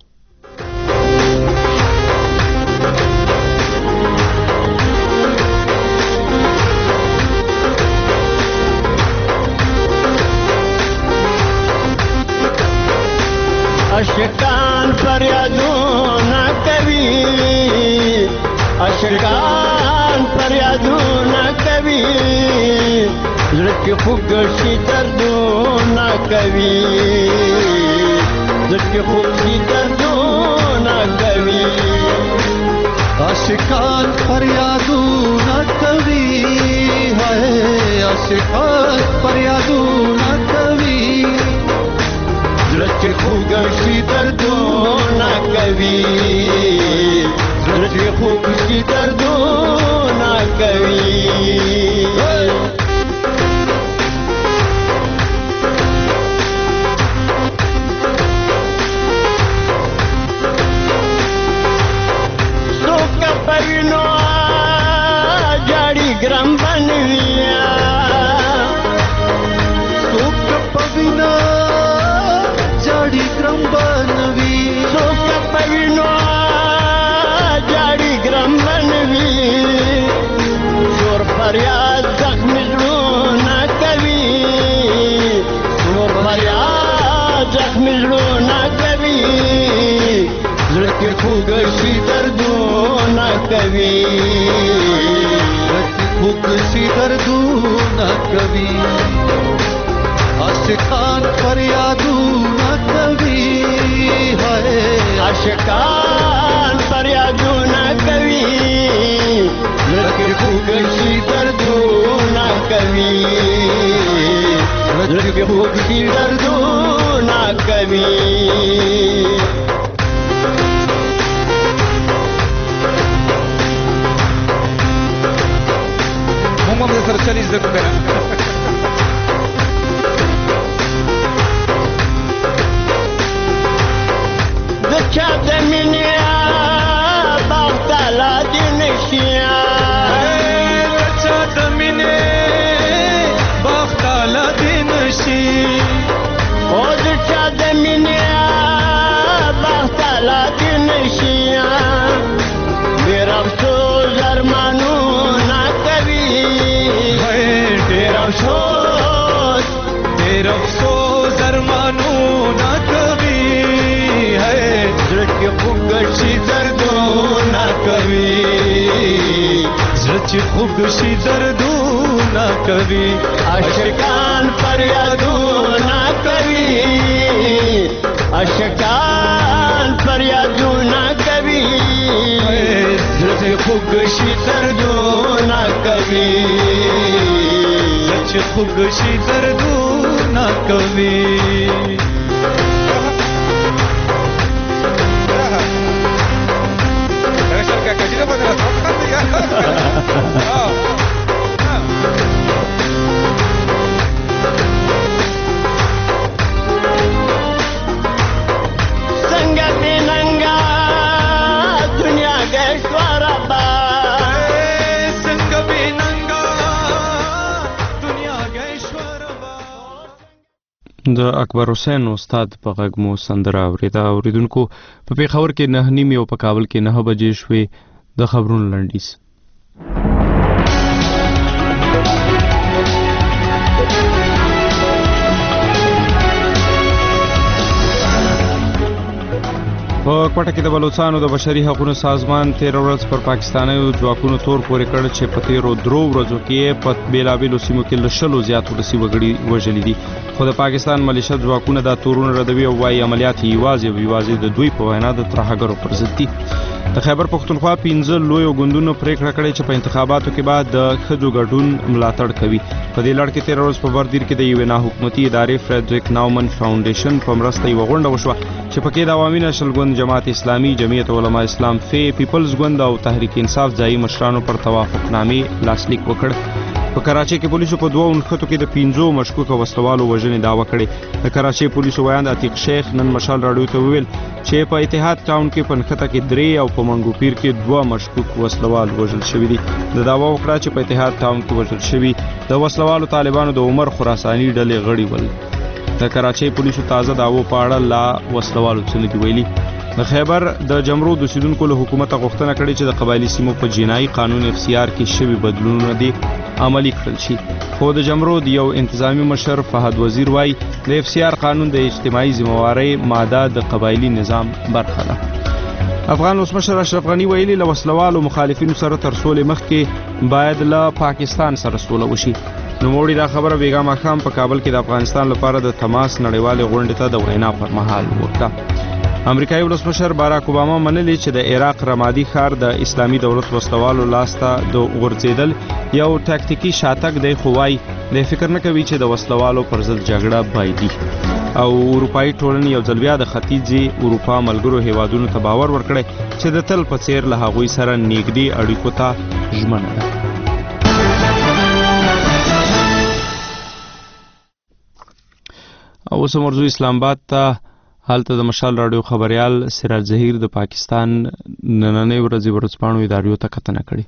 اشکان فریادونه کوي اشکان فریادونه کوي زړه کې خوږ شي دردونه کوي زړه کې خوږ شي دردونه کوي اشکان فریادونه کوي هاي اشکان فریادونه کوي زړه چې خوږ شي دردونه کوي زړه چې خوږ شي دردونه کوي. څوک په وینو جاړي ګرم بنوي څوک په وینو جاړي ګرم بنوي څوک په وینو جاړي ګرم بنوي شور فریاد زخم زړونه کوي شور فریاد زخم زړونه کوي زړه کې خوږ شي دردونه کوي زړه کې خوږ شي دردونه کوي اشکان فریادونه کوي هاي اشکان فریادونه کوي زړه کې خوږ شي دردونه کوي زړه کې خوږ شي دردونه کوي. موږ هم سره چلی زده کوو د چا د مینې باغ ته لا دې نشي د چا د مینې باغ ته لا دې نشي او د چا د مینې باغ ته لا دې نشي ډېر افسوس ارمانونه کوي ډېر افسوس ارمانونه کوي زړه کې خوږ شي دردونه کوي زړه چې خوږ شي دردونه کوي اشکان فریادونه کوي اشکان فریادونه کوي زړه چې خوږ شي دردونه کوي زړه چې خوږ شي دردونه دردونه کوي د اکبر حسین استاد په غږ مو سندره اورېده. اوریدونکو په پېښور کې 9:30 او په کابل کې 9 بجې شوې. د خبرونو لنډیز. په کوټه کې د بلوچستان د بشري حقوقو سازمان 13 ورځ پر پاکستاني ځواکونو تور پورې کړ چې په 13 ورځو کې په بیلابیلو سیمو کې له 100 زیات ولسي وګړي وژلي دي. خو د پاکستان ملیشه ځواکونه دا تورونه ردوي او وايي عملیات یوازې د دوی په وینا د ترهګرو پر ضد دي. د خیبر پختونخوا 15 لوی ګوندونو پریکړه کړې چې په انتخاباتو کې بعد د ښځو ګډون ملاتړ کوي. په دې لړ کې 13 ورځ په بردیر کې د یو ناحکومتي ادارې فریډریک ناومن فاونډیشن په مرسته یو غونډه وشوه چې پکې د عوامي نشل ګوند، جماعت اسلامي، جمعیت علماء اسلام، پیپلز ګوند او تحریک انصاف ځایي مشرانو پر توافقنامې لاسلیک وکړ. په کراچۍ کې پولیسو په 2 نښتو کې د 15 مشکوک وسلوالو وژنې دعوه کړې. د کراچۍ پولیسو ویاند عتیق شیخ نن مشال راډیو ته وویل چې په اتحاد ټاون کې په نښته کې 3 او په منګو پیر کې 2 مشکوک وسلوال وژل شوي دي. د دعوا وکړه چې په اتحاد ټاون کې وژل شوي د وسلوالو طالبانو د عمر خراساني ډلې غړي ول. د کراچۍ پولیسو تازه دعوو په اړه لا وسلوالو څه نه دي ویلي. د خیبر د جمرو د اوسیدونکو له حکومت غوښتنه کړې چې د قبایلي سیمو په جنایي قانون اختیار کې شوي بدلونونه دي عملی کړل شي. خو د جمرو د یو انتظامی مشر فهد وزیر وایي د اف سی آر قانون د اجتماعي ذمہوارۍ ماده د قبایلي نظام برخه ده. افغان ولسمشر اشرف غنی ویلي له وسلوالو مخالفینو سره تر سولې مخکې باید له پاکستان سره سوله وشي. نوموړي دا خبره بیګا ماښام په کابل کې د افغانستان لپاره د تماس نړیوالې غونډې ته د وینا پر مهال وکړه. امریکایي ولسمشر باراک اوباما منلي چې د عراق رمادي ښار د اسلامي دولت وسلوالو لاسته د غورځېدل یو ټاکتیکي شاتګ دی، خو وايي د فکر نه کوي چې د وسلوالو پر ضد جګړه بایدي. او اروپایي ټولنې یو ځل بیا د ختیځي اروپا ملګرو هیوادونو ته باور ورکړی چې د تل په څیر له هغوی سره نږدې اړیکو ته ژمنه ده. او اوس مرزو اسلام آباد ته هلته د مشال راډیو خبريال سراج ظهیر د پاکستان نننۍ ورځې ورځپاڼو اداریو ته کتنه کړې.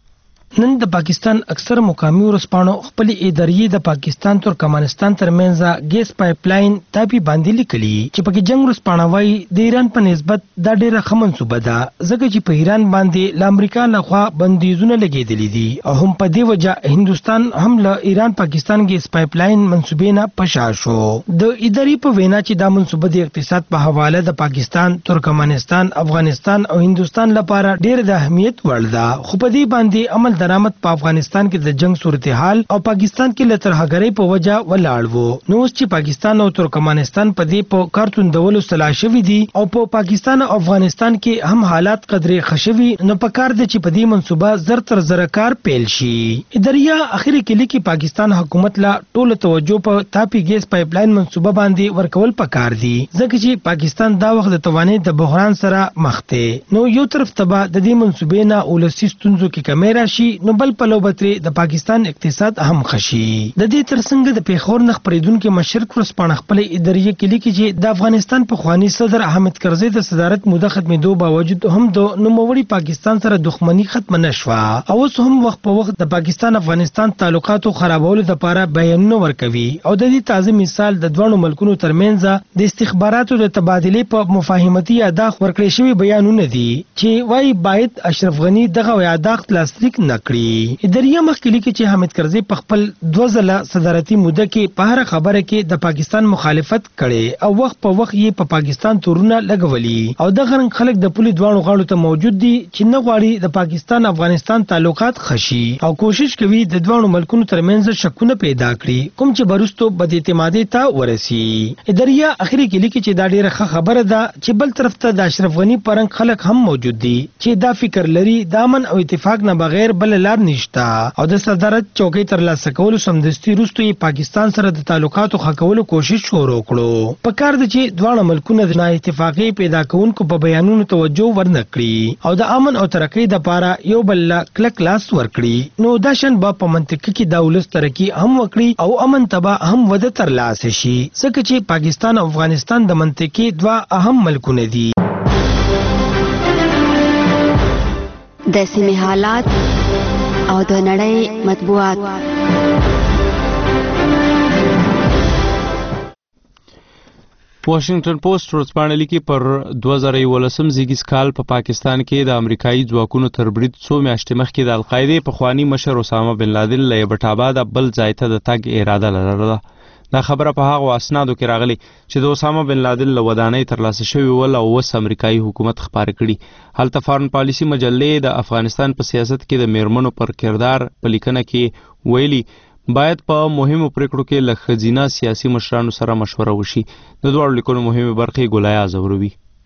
نن د پاکستان اکثر مقامي ورځپاڼو خپل ادارې د پاکستان ترکمنستان ترمنځ ګیس پایپ لاین تاپی باندې لیکلي چې پکې جنگ ورځپاڼه وايي د ایران په نسبت دا ډیره ښه منصوبه ده ځکه چې په ایران باندې له امریکا لخوا بندیزونه لګېدلي دي او هم په دې وجه هندستان هم له ایران پاکستان ګیس پایپ لاین منصوبې نه پشا شو. د ادارې په وینا چې دا منصوبه د اقتصاد په حواله د پاکستان، ترکمنستان، افغانستان او هندستان لپاره ډېر د اهمیت وړ ده، خو په دې باندې عمل درآمد په افغانستان کې د جنگ صورتحال او پاکستان کې له ترهګرۍ په وجه ولاړ وو. نو اوس چې پاکستان او ترکمنستان په دې په کارتوندولو سلا شوي دي او په پاکستان او افغانستان کې هم حالات قدرې خشوي، نو په کار ده چې په دې منصوبه زر تر زر کار پیل شي. ادارې اخر کې لیکي پاکستان حکومت لا ټول توجه په تاپی ګیس پایپ لاین منصوبه باندې ورکول پکار دي ځکه چې پاکستان دا وخت د توانې د بحران سره مخ دی. نو یو طرف ته به د دې منصوبې نه ولسي ستونزو کې کمی راشي، نو بل په لوبتري د پاکستان اقتصاد هم خشي. د دې ترڅنګ د پیښور نه خبرېدونکو مشرق ورځپاڼه خپل ادارې کې لیکي چې د افغانستان په خواني صدر حامد کرزي د صدارت موده ختمېدو باوجود هم د نوموړي پاکستان سره دښمني ختم نشوه او اوس هم وخت په وخت د پاکستان افغانستان تعلقاتو خرابولو لپاره بیانونه ورکوي او د دې تازه مثال د دوه ملکونو ترمنځ د استخباراتو د تبادلې په مفاهمتي یاداښت ورکړې شوی بیانونه دي چې وايي باید اشرف غنی دغه یاداښت لاسلیک نکړي. ادارې مخکې لیکي چې حامد کرزي په خپل 2 ځله صدارتي موده کې په هر خبره کې د پاکستان مخالفت کړي او وخت په وخت یې په پاکستان تورونه لګولي او دغه رنګ خلک د پولي دوانو غاړو ته موجود دي چې نه غواړي د پاکستان افغانستان تعلقات خشي او کوشش کوي د دوانو ملکونو ترمنځ شکونه پیدا کړي کوم چې برستو بد اعتمادي ته ورسي. ادارې اخري کې لیکي چې دا ډیره ښه خبره ده چې بل طرف ته د اشرف غنی پرنګ خلک هم موجود دي چې دا فکر لري د امن او اتفاق نه بغیر بل لار نشتا او د صدارت چوکۍ ترلاسه کولو سمدستي وروسته یې پاکستان سره د تعلقاتو ښه کولو کوشش شروع کړو. پکار ده چې دواړه ملکونه د نااتفاقۍ پیدا کوونکو په بیانونو توجه ورنه کړي او د امن او ترقۍ دپاره یو بل له کلک لاس ورکړي. نو دا شان به په منطقه کې د ولس ترقي هم وکړي او امن ته هم وده ترلاسه شي، ځکه چې پاکستان او افغانستان د منطقې دوه اهم ملکونه دي. د سیمې حالات او د نړۍ مطبوعات. واشنگټن پوسټ ورځپاڼه لیکي پر 2011 زیږیز کال په پاکستان کې د امریکایي ځواکونو تر برید څو میاشتې مخکې د القاعدې پخواني مشر اسامه بن لادن له ایبټ بل ځای ته د تګ اراده لرله. دا خبره په هغو اسنادو کې راغلي چې د اسامه بن لادن له ودانۍ ترلاسه شوي ول او اوس امریکایي حکومت خپاره کړي. هلته فارن پالیسي مجلې د افغانستان په سیاست کې د میرمنو پر کردار په لیکنه کې ویلي باید په مهمو پریکړو کې له ښځینه سیاسي مشرانو سره مشوره وشي. د دواړو لیکنو مهمې برخې ګولایه ازوروي.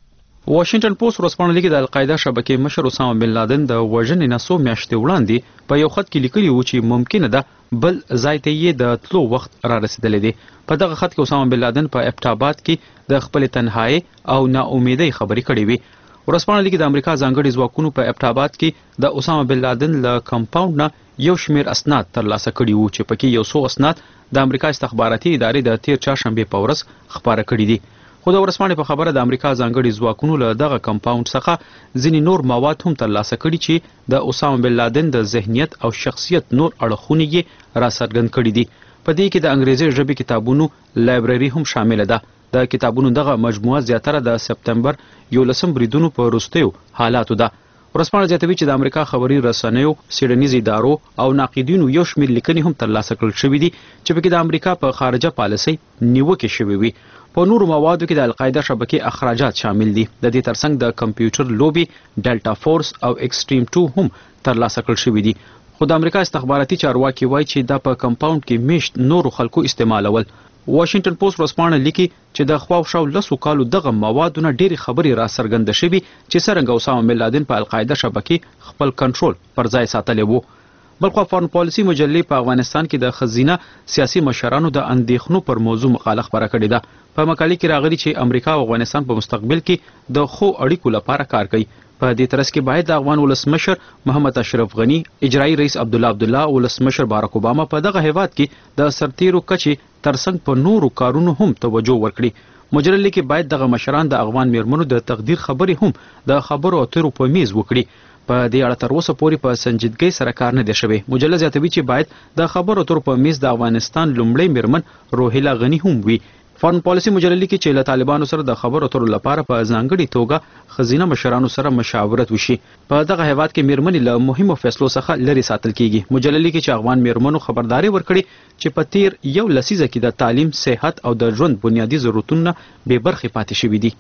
واشنگټن پوسټ ورځپاڼه لیکي د القاعده شبکې مشر اسامه بن لادن د وژنې نه څو میاشتې وړاندې په یو خط کې لیکلي وو چې ممکنه ده بل ځای ته یې د تلو وخت را رسېدلی دی. په دغه خط کې اسامه بن لادن په ایبټ کې د خپلې تنهایۍ او ناامیدۍ خبرې کړې وې. ورځپاڼه لیکي د امریکا ځانګړي ځواکونو په ایبټ کې د اسامه بن لادن له کمپاونډ نه یو شمیر اسناد ترلاسه کړي وو چې پکې یو څو اسناد د امریکا استخباراتي ادارې د تیر چهارشنبې په ورځ خپاره کړي دي. خو د ورځپاڼې په خبره د امریکا ځانګړي ځواکونو له دغه کمپاونډ څخه ځینې نور مواد هم ترلاسه کړي چې د اسامه بن لادن د ذهنیت او شخصیت نور اړخونه یې راڅرګند کړي دي. په دې کې د انګریزي ژبې کتابونو لایبرري هم شامله ده. د کتابونو دغه مجموعه زیاتره د سپتمبر 11 بریدونو په وروستیو حالاتو ده. ورځپاڼه زیاتوي چې د امریکا خبري رسنیو، څېړنیزو ادارو او ناقدینو یو شمېر لیکنې هم ترلاسه کړل شوي دي چې پکې د امریکا په خارجه پالیسۍ نیوکې شوې وي. په نورو موادو کې د القاعده شبکې اخراجات شامل دي. د دې ترڅنګ د کمپیوټر لوبي، ډیلټا فورس او ایکسټریم 2 هم ترلاسه کړل شوي دي. خو د امریکا استخباراتي چارواکي وایي چې دا په کمپاونډ کې میشت نورو خلکو استعمالول. واشنگټن پوسټ ورځپاڼه لیکي چې د خواوشاو 10 کالو دغه موادونه ډېرې خبرې را څرګنده شوي چې څرنګه اسامه بن لادن په القاعده شبکې خپل کنټرول پر ځای ساتلی وو. بلخوا فارن پالیسي مجلې په افغانستان کې د ښځینه سیاسي مشرانو د اندېښنو پر موضوع مقاله خپره کړې ده. په مقالې کې راغلي چې امریکا او افغانستان په مستقبل کې د ښو اړیکو لپاره کار کوي. په دې ترڅ کې باید د افغان ولسمشر محمد اشرف غني، اجرایي رئیس عبدالله ولسمشر بارک اوباما په دغه هیواد کې د سرتیرو کچې ترڅنګ په نورو کارونو هم توجه ورکړي. مجلې کې باید دغه مشران د افغان میرمنو د تقدیر خبرې هم د خبرو اترو په میز وکړي. په دې اړه تر اوسه پورې په سنجیدګۍ سره کار نه دی شوی. مجله زیاتوي چې باید د خبرو اترو په میز د افغانستان لومړی میرمن روهیلا غني هم وي. فارن پالیسي مجله لیکي چې له طالبانو سره د خبرو اترو لپاره په ځانګړي توګه ښځینه مشرانو سره مشاورت وشي. په دغه هیواد کې میرمنې له مهمو فیصلو څخه لرې ساتل کیږي. مجله لیکي چې افغان میرمنو خبرداري ورکړي چې په تیر یو لسیزه کې د تعلیم، صحت او د ژوند بنیادي ضرورتونه بې برخې پاتې شوي دي.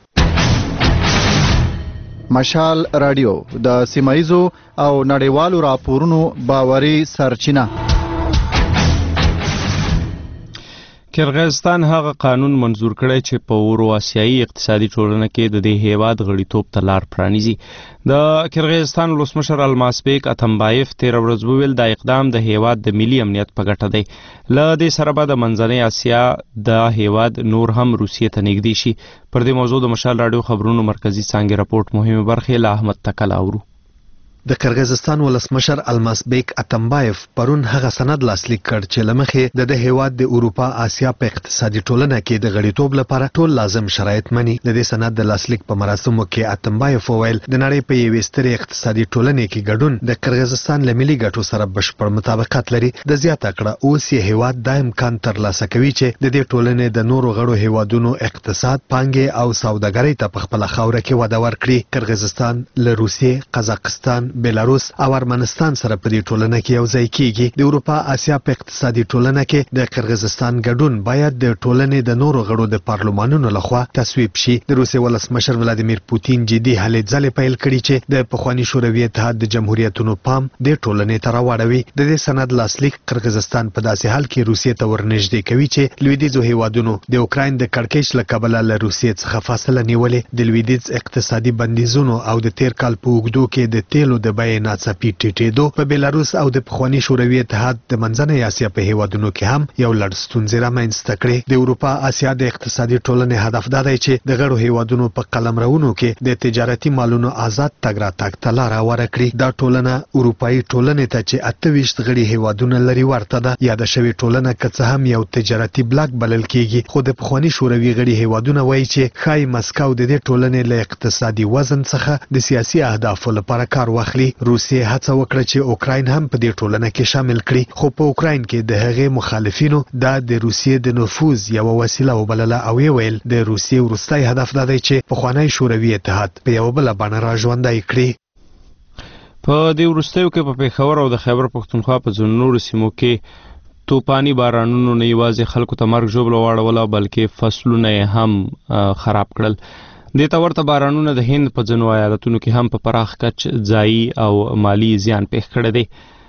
مشال رادیو د سیمایزو او نړیوالو راپورونو باوري سرچینه. کرغیزستان هغه قانون منظور کړی چې په اورو آسیایي اقتصادي ټولنه کې د دې هیواد غړیتوب ته لار پرانیزي. د کرغیزستان ولسمشر الماسبیک اتمبایف تېره ورځ وویل دا اقدام د هیواد د ملي امنیت په ګټه دی. له دې سره به د منځنۍ اسیا د هیواد نور هم روسیې ته نږدې شي. پر دې موضوع د مشال راډیو خبرونو مرکزي څانګې رپورټ مهمې برخې له احمد تکل اورو. د کرغیزستان ولسمشر الماسبیک اتمبایف پرون هغه سند لاسلیک کړ چې لمخې د هیواد د اروپا آسیا په اقتصادي ټولنه کې د غړیتوب لپاره ټول لازم شرایط مني. د دې سند د لاسلیک په مراسمو کې اتمبایف وویل د نړۍ په یوې سترې اقتصادي ټولنې کې ګډون د کرغیزستان له ملي ګټو سره بشپړ مطابقت لري. د زیاته کړه اوس یې هیواد دا امکان ترلاسه کوي چې د دې ټولنې د نورو غړو هیوادونو اقتصاد، پانګې او سوداګرۍ ته په خپله خاوره کې وده ورکړي. کرغیزستان له روسیې، قزاقستان، بیلاروس او ارمنستان سره په دې ټولنه کې یو ځای کیږي. د اروپا آسیا په اقتصادي ټولنه کې د کرغیزستان ګډون باید د ټولنې د نورو غړو د پارلمانونو لخوا تصویب شي. د روسیې ولسمشر ولادیمیر پوتین جدي هلې ځلې پیل کړي چې د پخواني شوروي اتحاد د جمهوریتونو پام د ټولنې ته راوړوي. د دې سند لاسلیک کرغیزستان په داسې حال کې روسیې ته ورنږدې کوي چې لویدیځو هیوادونو د اوکراین د کړکېچ له کبله له روسیې څخه فاصله نیولې. د لویدیځ اقتصادي بندیزونو او د تیر کال په اوږدو کې د تیلو د بیې ناڅاپي ټیټېدو په بیلاروس او د پخواني شوروي اتحاد د منځنۍ اسیا په هیوادونو کې هم یو لړ ستونزې رامنځته کړې. د اروپا اسیا د اقتصادي ټولنې هدف دا دی چې د غړو هیوادونو په قلمرونو کې د تجارتي مالونو آزاد تګ راتګ ته لاره هواره کړي. دا ټولنه اروپایي ټولنې ته چې 28 غړي هیوادونه لري ورته ده. یاده شوې ټولنه که څه هم یو تجارتي بلاک بلل کېږي، خو د پخواني شوروي غړي هیوادونه وایي چې ښایي مسکو د دې ټولنې له اقتصادي وزن څخه د سیاسي اهدافو لپاره کار واخلي. روسیې هڅه وکړه چې اوکراین هم په دې ټولنه کې شامل کړي، خو په اوکراین کې د هغې مخالفینو دا د روسیې د نفوذ یوه وسیله وبلله او یې ویل د روسیې وروستی هدف دا دی چې پخوانی شوروي اتحاد په یوه بله بڼه را ژوندی کړي. په دې وروستیو کې په پېښور او د خیبر پښتونخوا په ځینو نورو سیمو کې توپاني بارانونو نه یوازې خلکو ته مرګ ژوبله واړوله بلکې فصلونه یې هم خراب کړل. دې ته ورته بارانونه د هند په ځینو ایالتونو کې هم په پراخ کچ ځایي او مالی زیان پېښ کړی دی.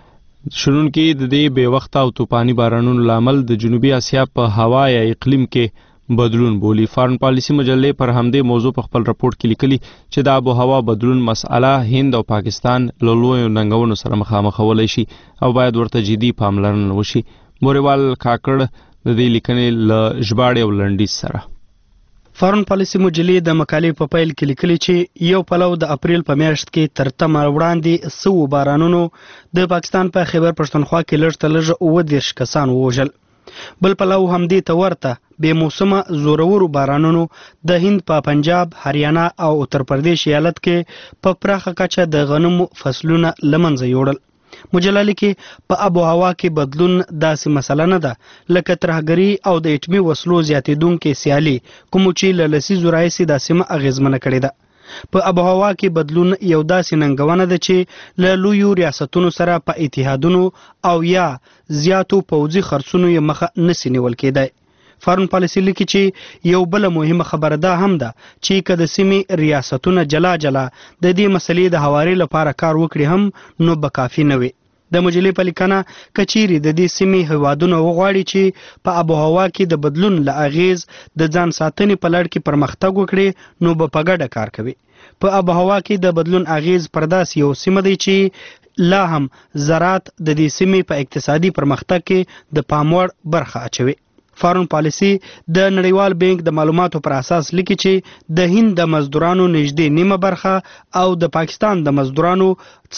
شنونکي د دې بې وخته او توپاني بارانونو لامل د جنوبي اسیا په هوا یا اقلیم کې بدلون بولی. فارن پالیسي مجلې پر همدې موضوع په خپل راپورټ کې لیکلي چې د آب و هوا بدلون مسأله هند او پاکستان له لویو ننګونو سره مخامخولی شي او باید ورته جدي پاملرنه وشي. بوریوال کاکړ د دې لیکنې له ژباړې او لنډیز سره. فارن پالیسي مجلې د مقالې په پیل کې لیکلي چې یو پلو د اپریل په میاشت کې تر تمه وړاندې سوو بارانونو د پاکستان په خیبر پښتونخوا کې لږ تر لږه 29 کسان ووژل. بل پلو همدې ته ورته بې موسمه زورورو بارانونو د هند په پنجاب، هریانه او اتر پردیش ایالت کې په پراخه کچه د غنمو فصلونه له منځه یوړل. مجله لیکي په آب و هوا کې بدلون داسې مسله نه ده لکه ترهګري او د اټمي وسلو زیاتېدونکې سیالي کوم چې له لسیزو راهیسې دا سیمه اغېزمنه کړې ده. په آب و هوا کې بدلون یو داسې ننګونه ده چې له لویو ریاستونو سره په اتحادونو او یا زیاتو پوځي خرڅونو یې مخه نسي نیول کېدای. فارن پالیسي لیکي چې یو بل مهمه خبره ده هم ده چې که د سیمې ریاستونه جلا جلا د دې مسلې د هواري لپاره کار وکړي هم نو به کافي نه وي. د مجلې په لیکنه کچيري د دې سیمې هیوادونه وغواړي چې په آب و هوا کې د بدلون له اغیز د ځان ساتنې په لړ کې پرمختګ وکړي نو به په ګډه کار کوي. په آب و هوا کې د بدلون اغیز پر داسې یو سیمه دی چې لا هم زراعت د دې سیمې په اقتصادي پرمختګ کې د پام وړ برخه اچوي. فارن پالیسي د نړیوال بانک د معلوماتو پر اساس لیکي چې د هند د مزدورانو نږدې نیمه برخه او د پاکستان د مزدورانو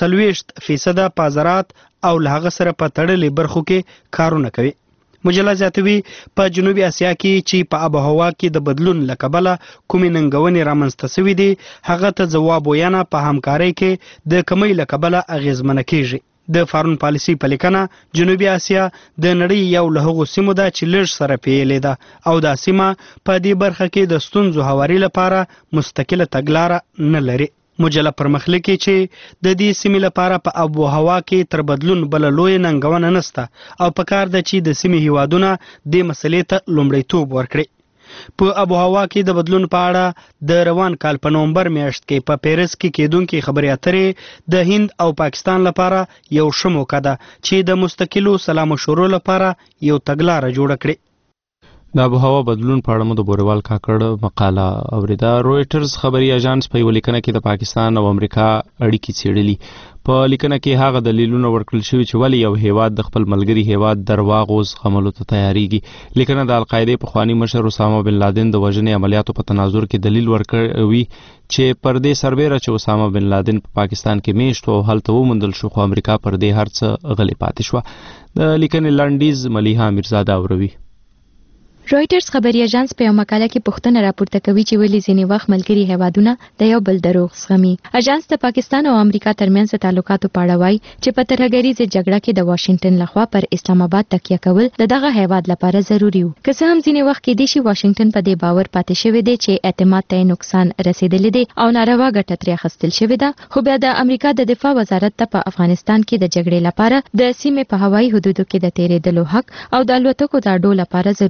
40% په زراعت او له هغه سره په تړلې برخو کې کارونه کوي. مجله زیاتوي په جنوبي اسیا کې چې په آب و هوا کې د بدلون له کبله کومې ننګونې رامنځته شوې دي هغه ته ځواب ویانه په همکارۍ کې د کمی له کبله اغیزمنه کیږي. د فارن پالیسي په لیکنه جنوبي اسیا د نړۍ یو له هغو سیمو ده چې لږ سره پیلې ده او دا سیمه په دې برخه کې د ستونزو هواري لپاره مستقله تګلاره نه لري. مجله پرمخ لیکي چې د دې سیمې لپاره په آب و هوا کې تر بدلون بل لوی ننګونه نشته او پکار ده چې د سیمې هیوادونه دې مسلې ته لومړیتوب ورکړي. په آب و هوا کې د بدلون په اړه د روان کال په نومبر میاشت کې په پیرس کې کېدونکې خبرې اترې د هند او پاکستان لپاره یو ښه موقع ده چې د مستقلو سلا مشورو لپاره یو تګلاره جوړه کړي. د آب و هوا بدلون په اړه مو د بوریوال کاکړ مقاله اوریده. رویټرز خبري اژانس په یو لیکنه کې د پاکستان او امریکا اړیکې څېړلي. په لیکنه کې هغه دلیلونه ورکړل شوي چې ولې یو هیواد د خپل ملګري هیواد درواغو زغملو ته تیاریږي. لیکنه د القاعدې پخواني مشر اسامه بن لادن د وژنې عملیاتو په تناظر کې دلیل ورکوي چې پر دې سربیره چې اسامه بن لادن په پاکستان کې میشت او هلته وموندل شو خو امریکا پر دې هر څه غلې پاتې شوه. د لیکنې لنډیز ملیحه میرزاده اوروي. رویټرز خبري اژانس په یو مقاله کې پوښتنه راپورته کوي چې ولې ځینې وخت ملګري هیوادونه د یو بل دروغ زغمي. اژانس د پاکستان او امریکا ترمنځ تعلقاتو په اړه وایي چې په ترهګریزه جګړه کې د واشنگټن لخوا پر اسلام آباد تکیه کول د دغه هیواد لپاره ضروری و. که څه هم ځینې وخت کې د واشنگټن په دې باور پاتې شوی دی چې اعتماد ته نقصان رسیدلی دی او ناروا ګټه ترې اخیستل شوې ده، خو بیا د امریکا د دفاع وزارت ته په افغانستان کې د جګړې لپاره د سیمې په هوایي حدودو کې د تیرېدلو حق او د الوتکو د اډو لپاره ضرورت و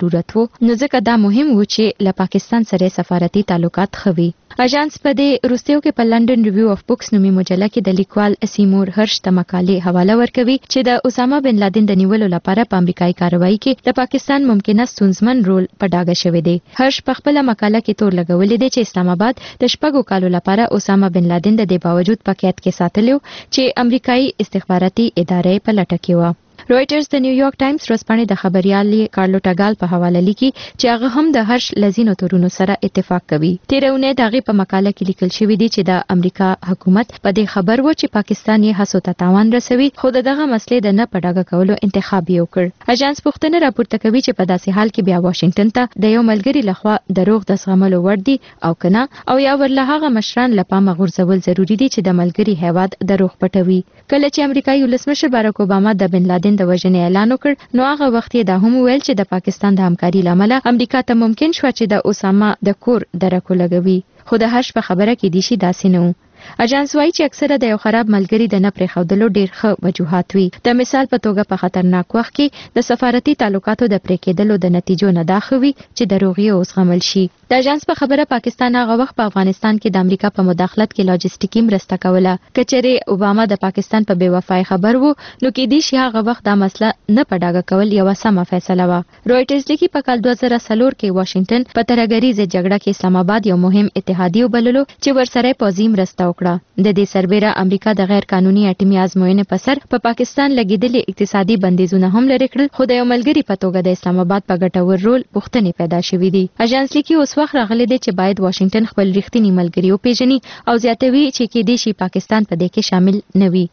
نو ځکه دا مهم و چې له پاکستان سره سفارتي تعلقات خوي. اژانس په دې روسیو کې په لندن ریویو اف بوکس نومي مجله کې د لیکوال سیمور هرش ته مقالې حواله ورکوي چې د اسامه بن لادن د نیولو لپاره په امریکایي کاروایی کې د پاکستان ممکنه ستونزمن رول په ډاګه شوی دی. هرش په خپل مقاله کې تور لګولې دی چې اسلام آباد د شپږو کالو لپاره اسامه بن لادن د دې باوجود په قید کې ساتلو چې امریکایي استخباراتي ادارې په لټه کې و. رويټرز د نیویارک ټایمز ورځپاڼې د خبريال کارلو ټاګال په حواله لیکي چې هغه هم د هرش لذینو تورونو سره اتفاق کوي. تیرونه دغه په مقاله کې لیکل شوی دی چې د امریکا حکومت په دې خبر و چې پاکستان یې هڅو ته تاوان رسوي، خو دغه مسلې د نه پډاګه کولو انتخاب یې وکړ. اژانس پښتنه راپورته کوي چې په داسې حال کې بیا واشنگټن ته د یو ملګری لخوا دروغ د زغملو وړ دي او کنه او یا ورله هغه مشران لپاره غورځول ضروری دي چې د ملګری هیواد دروغ پټوي. کله چې امریکایي ولسمشر باراک اوباما د بن لادن د وژنې اعلان وکړ نو هغه وخت یې دا هم ویل چې د پاکستان د همکاري لامل امریکا ته ممکن شو چې د اسامه د کور درکو لګوي، خو د هرش په خبره کې دي شي داسې نه و. اژانس وايي چې اکثره د یو خراب ملګری د نه پرېښودلو ډېر ښه وجوهات وي. د مثال په توګه په خطرناک وخت کې د سفارتي تعلقاتو د پرې کېدلو د نتیجو نه دا ښه وي چې دروغ یې وزغمل شي. د اژانس په خبره پاکستان هغه وخت په افغانستان کې د امریکا په مداخلت کې لاجستیکي مرسته کوله. کچېرې اوباما د پاکستان په بېوفای خبر وو نو کې دي شي هغه وخت دا مسله نه پډاګه کول یو سمه فیصله وه. رويټرز لیکي په کال 2004 کې واشنگټن په ترهګریزه جګړه کې اسلام آباد یو مهم اتحادیه وبللو چې ورسره پوځي مرسته وکړه. د دې سربېره امریکا د غیر قانوني اټومي ازموینې په سر په پاکستان لګیدلې اقتصادي بندیزونه هم لرې کړل، خو د یو ملګری په توګه د اسلام آباد په ګټور رول پوښتنې پیدا شوې دي. اژانس لیکي اوس وخت راغلی دی چې باید واشنگټن خپل رښتینی ملګری وپیژني او زیاتوي چې کېدای شي پاکستان په دې کې شامل نه وي.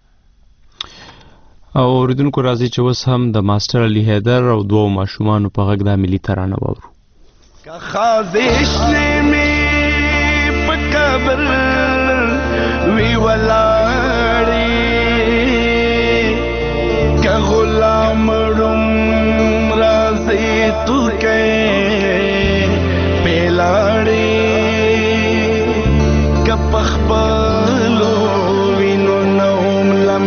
او اوریدونکو راځي چې اوس هم د ماستر علي حیدر او دوو ماشومانو په غږ د ملي ترانه واورو. وی ولاړی که غلام روم رازی تو که پیلاړی که پخپلو وینو نوم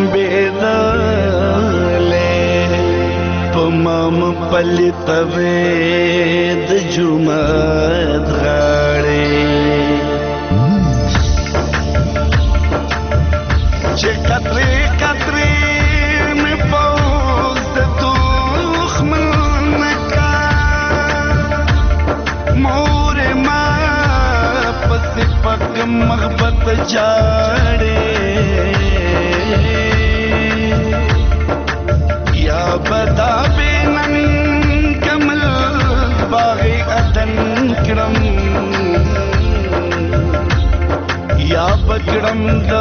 لمبیدلی پمام پلیتوی د جمعت غاړی قطرې قطرې مې پوز د دښمن نکا مور ما پسې پک محبت جاړې یا بدا بینن کمل باغی اتن کرم یا بکړم دا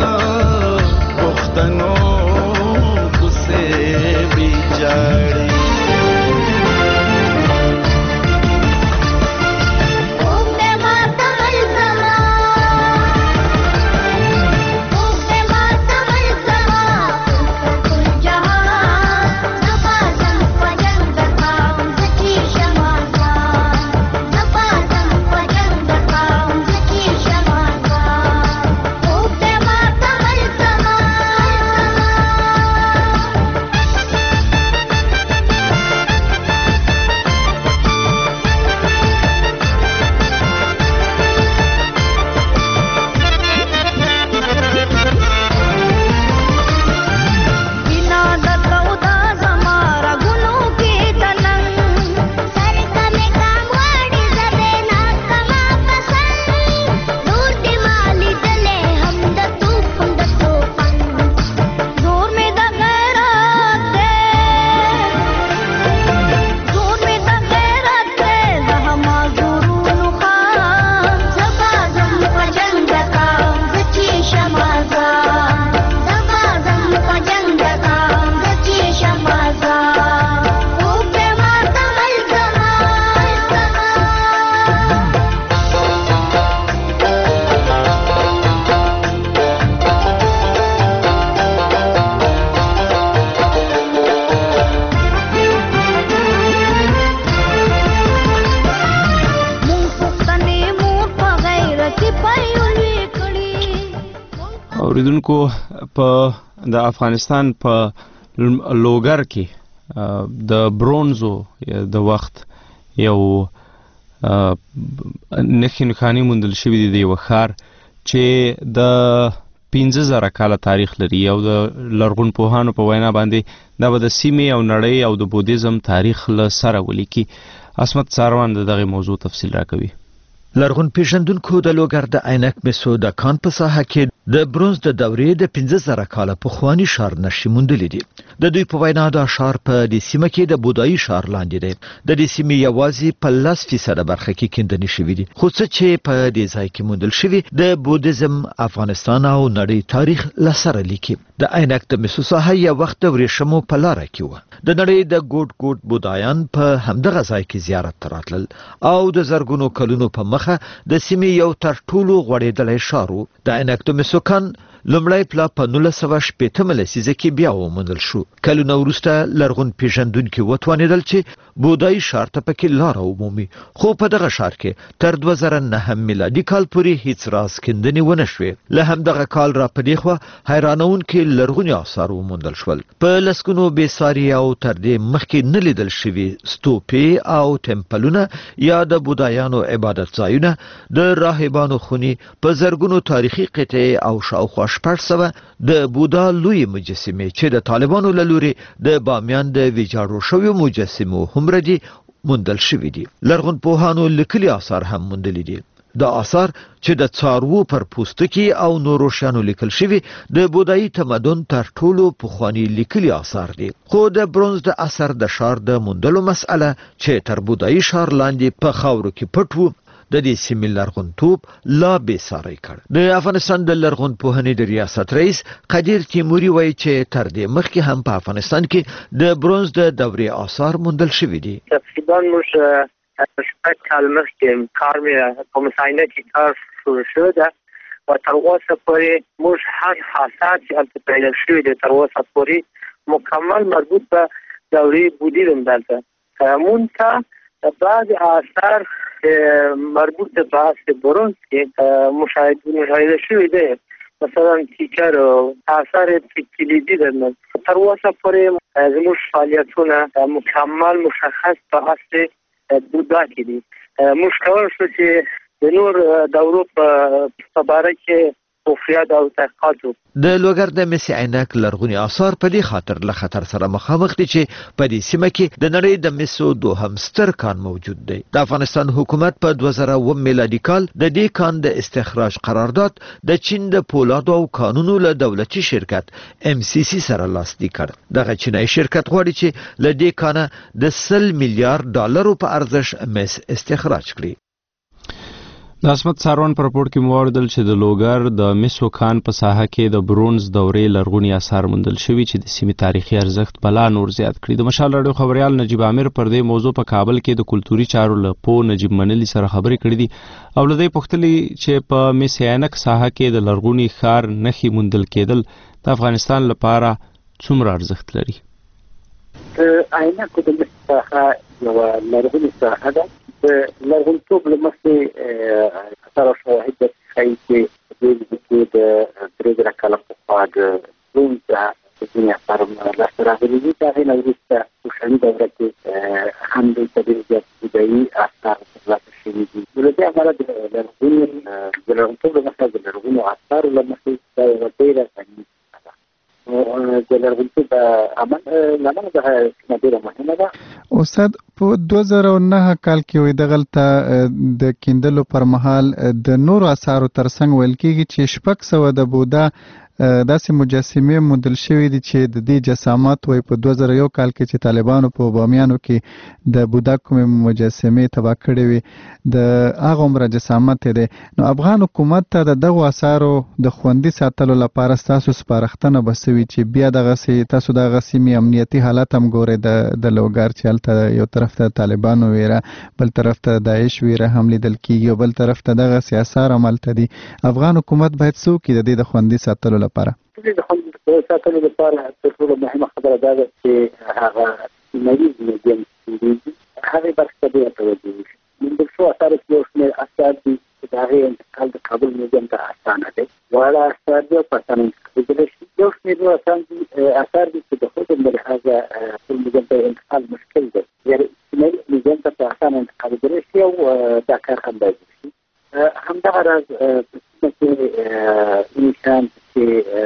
پښتنو کوسه بیچاری اوریدونکو په د افغانستان په لوګر کې د برونزو د وخت یو نښې نښانې موندل شوي دي د یوه ښار چې د 15,000 کاله تاریخ لري او د لرغونپوهانو په وینا باندې دا به د سیمې او نړۍ او د بودیزم تاریخ له سره ولیکي. عصمت ساروان دغه موضوع تفصیل راکوي. لرغون پیژندونکو د لوګر د عینک مسو د کان په ساحه کې د برونز د دورې د 15,000 کاله پخوانی ښار نښې موندلې دي. د دوی په وینا دا ښار په دې سیمه کې د بودایي ښار لاندې دی. د دې سیمې یوازې په 10% برخه کې کیندنې شوې دي، خو څه چې په دې ځای کې موندل شوي د بودیزم، افغانستان او نړۍ تاریخ له سره لیکي. د عینک د مسو ساحه یو وخت د ورېښمو په لاره کې و. د نړۍ د ګوټ ګوټ بودایان په همدغه ځای کې زیارت ته راتلل او د زرګونو کلونو په مخه د سیمې یو تر ټولو غوړېدلی ښار و. د عینک د مسو کان لومړی پلا په 1980 لسیزه کې بیا وموندل شو. کلونه وروسته لرغون پیژندونکي وتوانېدل چې بودایي ښار ته پکې لاره ومومي، خو په دغه ښار کې تر 2009 میلادي کال پورې هیڅ راز کیندنې ونه شوې. له همدغه کال را پدې خوا حیرانونکي لرغوني آثار وموندل شول. په لسګونو بېساري او تر دې مخکې نه لیدل شوي ستوپې او ټمپلونه یا د بودایانو عبادت ځایونه، د راهبانو خونې، په زرګونو تاریخي قطعې او شاوخوا 600 د بودا لوی مجسمې چې د طالبانو له لوري د بامیان د ویجاړو شویو مجسمو هم ردي موندل شوي دي. لرغونپوهانو لیکلي آثار هم موندلي دي. دا آثار چې د څاروو پر پوستکي او نورو شیانو لیکل شوي د بودایي تمدن تر ټولو پخواني لیکلي آثار دي. خو د برونز د اثر د ښار د موندلو مسئله چې تر بودایي ښار لاندې په خاورو کې پټ و د دې سیمې لرغونتوب لا بېساری کړ. د افغانستان د لرغونپوهنې د ریاست رئیس قدیر تیموري وایي چې تر دې مخکې هم په افغانستان کې د برونز د دورې آثار موندل شوي دي. تقریبا موږ شپږ کال مخکې کار مې په مصاینه کې کار شروع شوی ده او تر اوسه پورې موږ هر حالات چې هلته پیدا شوي دي تر اوسه پورې مکمل مربوط به دورې بودیزم دلته مونږ ته بعض آثار مربوط به بحث برونز کې مشاهده شوی دی، مثلا تیکر و آثار کلیدی درمون. تر اوسه پورې زموږ فعالیتونه مکمل مشخص په اصل بودا کې دي. موږ کولی شو چې د نور دورو په باره کې توفیات او تحقیقات د لوګر د مسي عینک لرغوني آثار په دې خاطر له خطر سره مخامخ دي چې په دې سیمه کې د نړۍ د مسو دوهم ستر کان موجود دی. د افغانستان حکومت په 2009 میلادي کال د دې کان د استخراج قرارداد د چین د پولادو او کانونو له دولتي شرکت MCC سره لاسلیک کړ. دغه چینایي شرکت غواړي چې له دې کانه د 100 میلیارډ ډالرو په ارزښت مس استخراج کړي. د عصمت ساروان پر رپورټ کې مو واوریدل چې د لوګر د مسو کان په ساحه کې د برونز دورې لرغوني آثار موندل شوي چې د سیمې تاریخي ارزښت بلا نور زیات کړي. د مشال راډیو خبريال نجیب عامر پر دې موضوع په کابل کې د کلتوري چارو له پو نجیب منلی سره خبرې کړې دي او له دې پوښتلې چې په مس عینک ساحه کې د لرغوني ښار نښې موندل کېدل د افغانستان لپاره څومره ارزښت لري. عینک د مس ساحه یو لرغوني ساحه ده. لرغونتوب له مخې اثار او شواهد ښیي چې دوی د 3,000 کاله پخوا د برونز ځینې اثار لاسته راغلي دي. د هغې نه وروسته کوشاني دوره کې هم دلته ډېر زیات بودایي اثار ترلاسه شوي دي. نو له دې امله د لرغونتوب له مخې د لرغونو اثارو له مخې دا یوه ډېره ځانګړې د لرغونتوب لامل دغه سیمه ډېره مهمه ده. استاد په 2009 کال کې وي دغلته د کیندلو پر مهال د نورو اثارو ترڅنګ ویل کېږي چې 600 د بودا داسې مجسمې موندل شوي دي چې د دې جسامات وي په 2001 کال کې چې طالبانو په بامیانو کې د بودا کومې مجسمې تباه کړې وي د هغه عمره جسامت دی. نو افغان حکومت ته دغه اثارو د خوندي ساتلو لپاره تاسو سپارښتنه بسوي چې بیا دغه تاسو دغه سیمې امنیتي حالت هم ګورئ د لوګر چې هلته یو طرف ته طالبانو ویره بل طرف ته داعش ویره هم لیدل کېږي او بل طرف ته دغه اثار عملته دي. افغان حکومت باید څه وکړي د دې د خوندي ساتلو لپاره؟ د خوندي ساتلو لپاره تر ټولو مهمه خبره دا ده چې هغه سیمه‌ییز میوزیم هغې برخې ته ډېره توجه وشي. موندل شوو اثارو کې یو شمېر اثار دي چې د هغې انتقال د کابل میوزیم ته اسانه دی. واړه اثار دي او په اسانه انتقالېدلی شي. یو شمېر نور اثار دي چې د حجم له لحاظه ټول میوزیم ته انتقال مشکل دی. یعنې سیمه‌ییز میوزیم ته په اسانه انتقالېدلی شي او دا کار هم باید وشي. همدغه راز چې انسان چې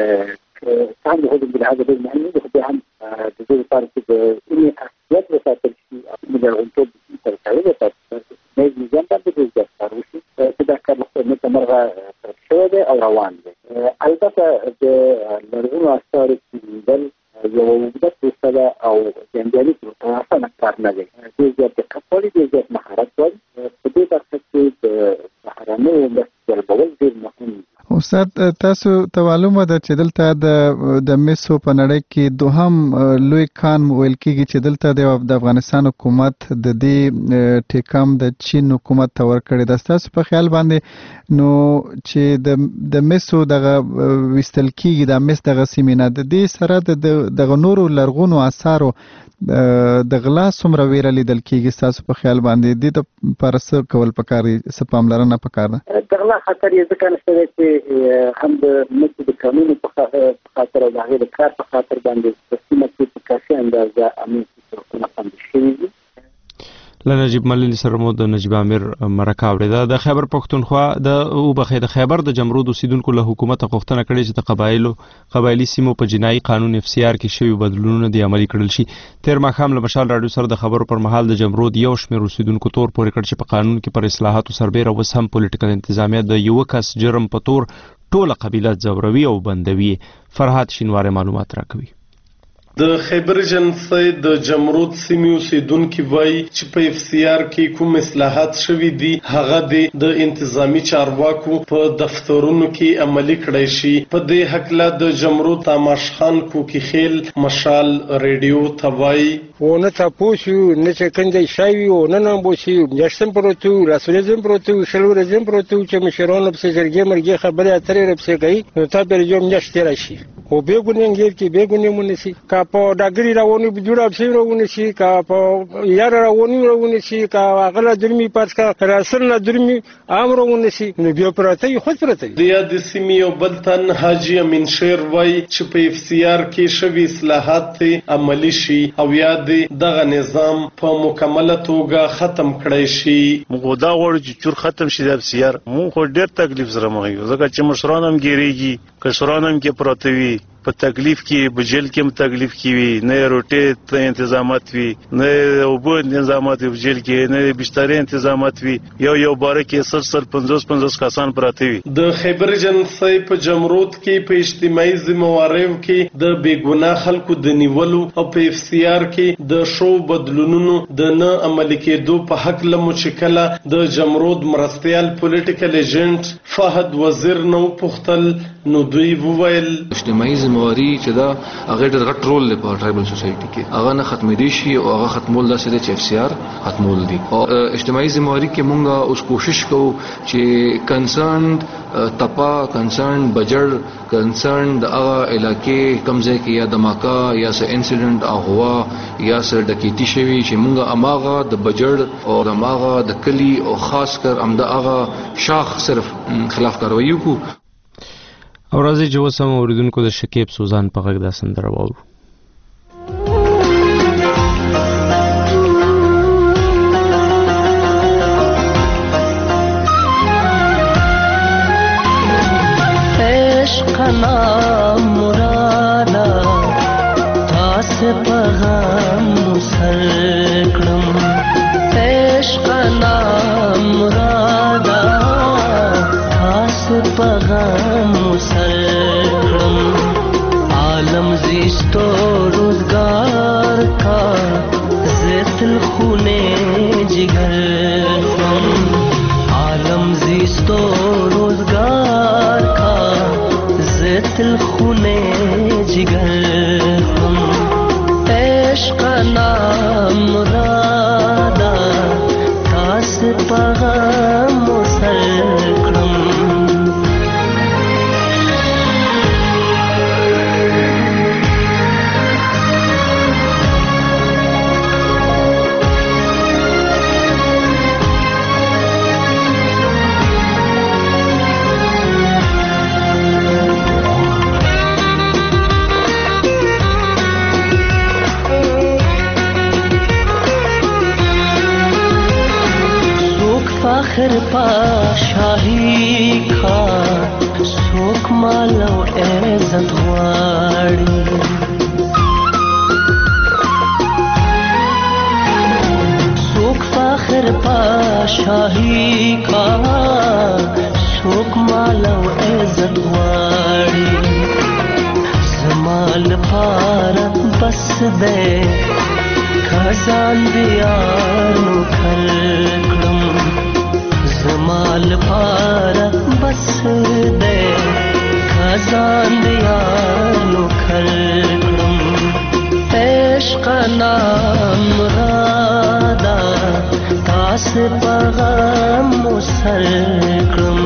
هم د هغوی بلحاظه ډېر مهم دي، خو بیا هم د دې لپاره چې د علمي اصلیت وساتل شي او د لرغونتوب ترکاوي وساتل شي، نظام باندې ډېر زیات کار وشي چې دا کار نهته مرغه ترک شوی دی او روان دی. البته د لرغونو اثارو لیدل یوه اوږده پروسه ده او جنجالي پروسه، اسانه کار نه دی. ډېر زیات دقت غواړي، ډېر زیات مهارت غواړي. په دې برخه کې د بهرنیو مرستو جلبول ډېر مهم دي. استاد، تاسو ته معلومه ده چې دلته د مسو په نړۍ کې دوهم لوی کان ویل کېږي چې دلته د افغانستان حکومت د دې ټیکام د چین حکومت ته ورکړی ده. ستاسو په خیال باندې نو چې د مسو دغه ویستل کېږي، د مس دغه سیمې نه د دې سره دغه نورو لرغونو اثارو د غلا څومره ویره لیدل کېږي؟ ستاسو په خیال باندې دې دپاره څه کول پکار دي، څه پاملرنه پکار ده؟ د غلا خطر یې ځکه نشته دی چې هم د مسو د قانونو په خاطر او د هغې د کار په خاطر باندې په سیمه کې په کافي اندازه امنیتي ځواکونه خوندي شوي دي. له نجیب مللي سره مو د نجیب امیر مرکه اورېده. د خیبر پښتونخوا د خیبر د جمرود اوسیدونکو له حکومته غوښتنه کړې چې د قبایلي سیمو په جنایي قانون FCR کې شوي بدلونونه دې عملي کړل شي. تېر ماښام له مشال راډیو سره د خبرو پر مهال د جمرود یو شمېر اوسیدونکو تور پورې کړ چې په قانون کې پر اصلاحاتو سربېره اوس هم پولیټیکل انتظامیه د یوه کس جرم په تور ټوله قبیله ځوروي او بندوي. فرهاد شینواری معلومات راکوي. د خیبر جنسي د جمرود سیمې اوسیدونکي وایي چې په FCR کې کوم اصلاحات شوي دي هغه د انتظامی چارواکو په دفترونو کې عملي کړی شي. په دې هکله د جمرود تاماش خان کوکی خیل مشال ریډیو ته وایي ونه تاسو نه چې کنده شاوی او نه نام بوشي جشن پروتو رسولزم پروتو شلورزم پروتو چې مشرانو په سرګي مرګي خبره اترې رپسې کوي نو تا به جوړ نشته راشي او بیگوننګیر کې بیگونې مونږ کا په داګری راونی جوړه شي راونی شي کا په یار راونی شي کا غلا درمي پاتې کا راسل نه درمي امر راونی شي نو بیا پراته خود پراته د یاد سیمې او بلتن حاجی امین شیر وای چې په FCR کې شوي اصلاحات عملی شي او یاد دغه نظام په مکمله توګه ختم کړی شي. موږ دا غواړو چې چور ختم شي د FCR. موږ ډېر تکلیف سره مخ یو ځکه چې مشران هم ګیریږي، کشران هم کې پراته وي، په تکلیف کې بجل کې هم تکلیف کې وي، نه روټي انتظامات وي، نه اوبو انتظامات وي، بجل کې نه بسترې انتظامات وي، یو باره کې 50 کسان پراته وي. د خیبر جنسي په جمرود کې په اجتماعي ذمہواریو کې د بیګناه خلکو د نیولو او په FCR کې د شو بدلونونو د نه عملي کېدو په حق لمچکله د جمرود مرستيال پولیټیکل ایجنټ فهد وزیر نو پختل نو دوی وویل اجتماعي ذمہواری چې دا هغه ډېر غټ رول لري په ټرایبل سوسایټي کې، هغه نه ختمېدي شي او هغه ختمول داسې دي چې FCR ختمول دي. او اجتماعي ذمہواری کې مونږ اوس کوشش کوو چې کنسرن تپا کنسرن بجړ کنسرن د هغه علاقې کمزې کې یا دماکا یا څه انسیډنټ او هوا یا څه ډکیتی شوی چې مونږ اماغه د بجړ او اماغه د کلی او خاص کر امدا هغه شاخ صرف خلاف کاروي کو. او راځي چې اوس هم اوریدونکو د شکیب سوزان په غږ دا سندره واورو. عشقنا مرادا تاس پیغام مسلکم عشقنا مرادا تاس پیغام مسلکم عالم زیستو روزگار کا زیتل خونے جگر عالم زیستو روزگار کا زیتل خونے جگر عشق نام مرادا تاس پیغام مسلکم عزت غواړي څوک فخر پا شاهي کا څوک مال او عزت غواړي زمال پار بس دے خزان دیانو کلکڑم زمال پار بس دے خزان دیانو کلکڑم عشق نام مرادا تاس پغم مسرکڑم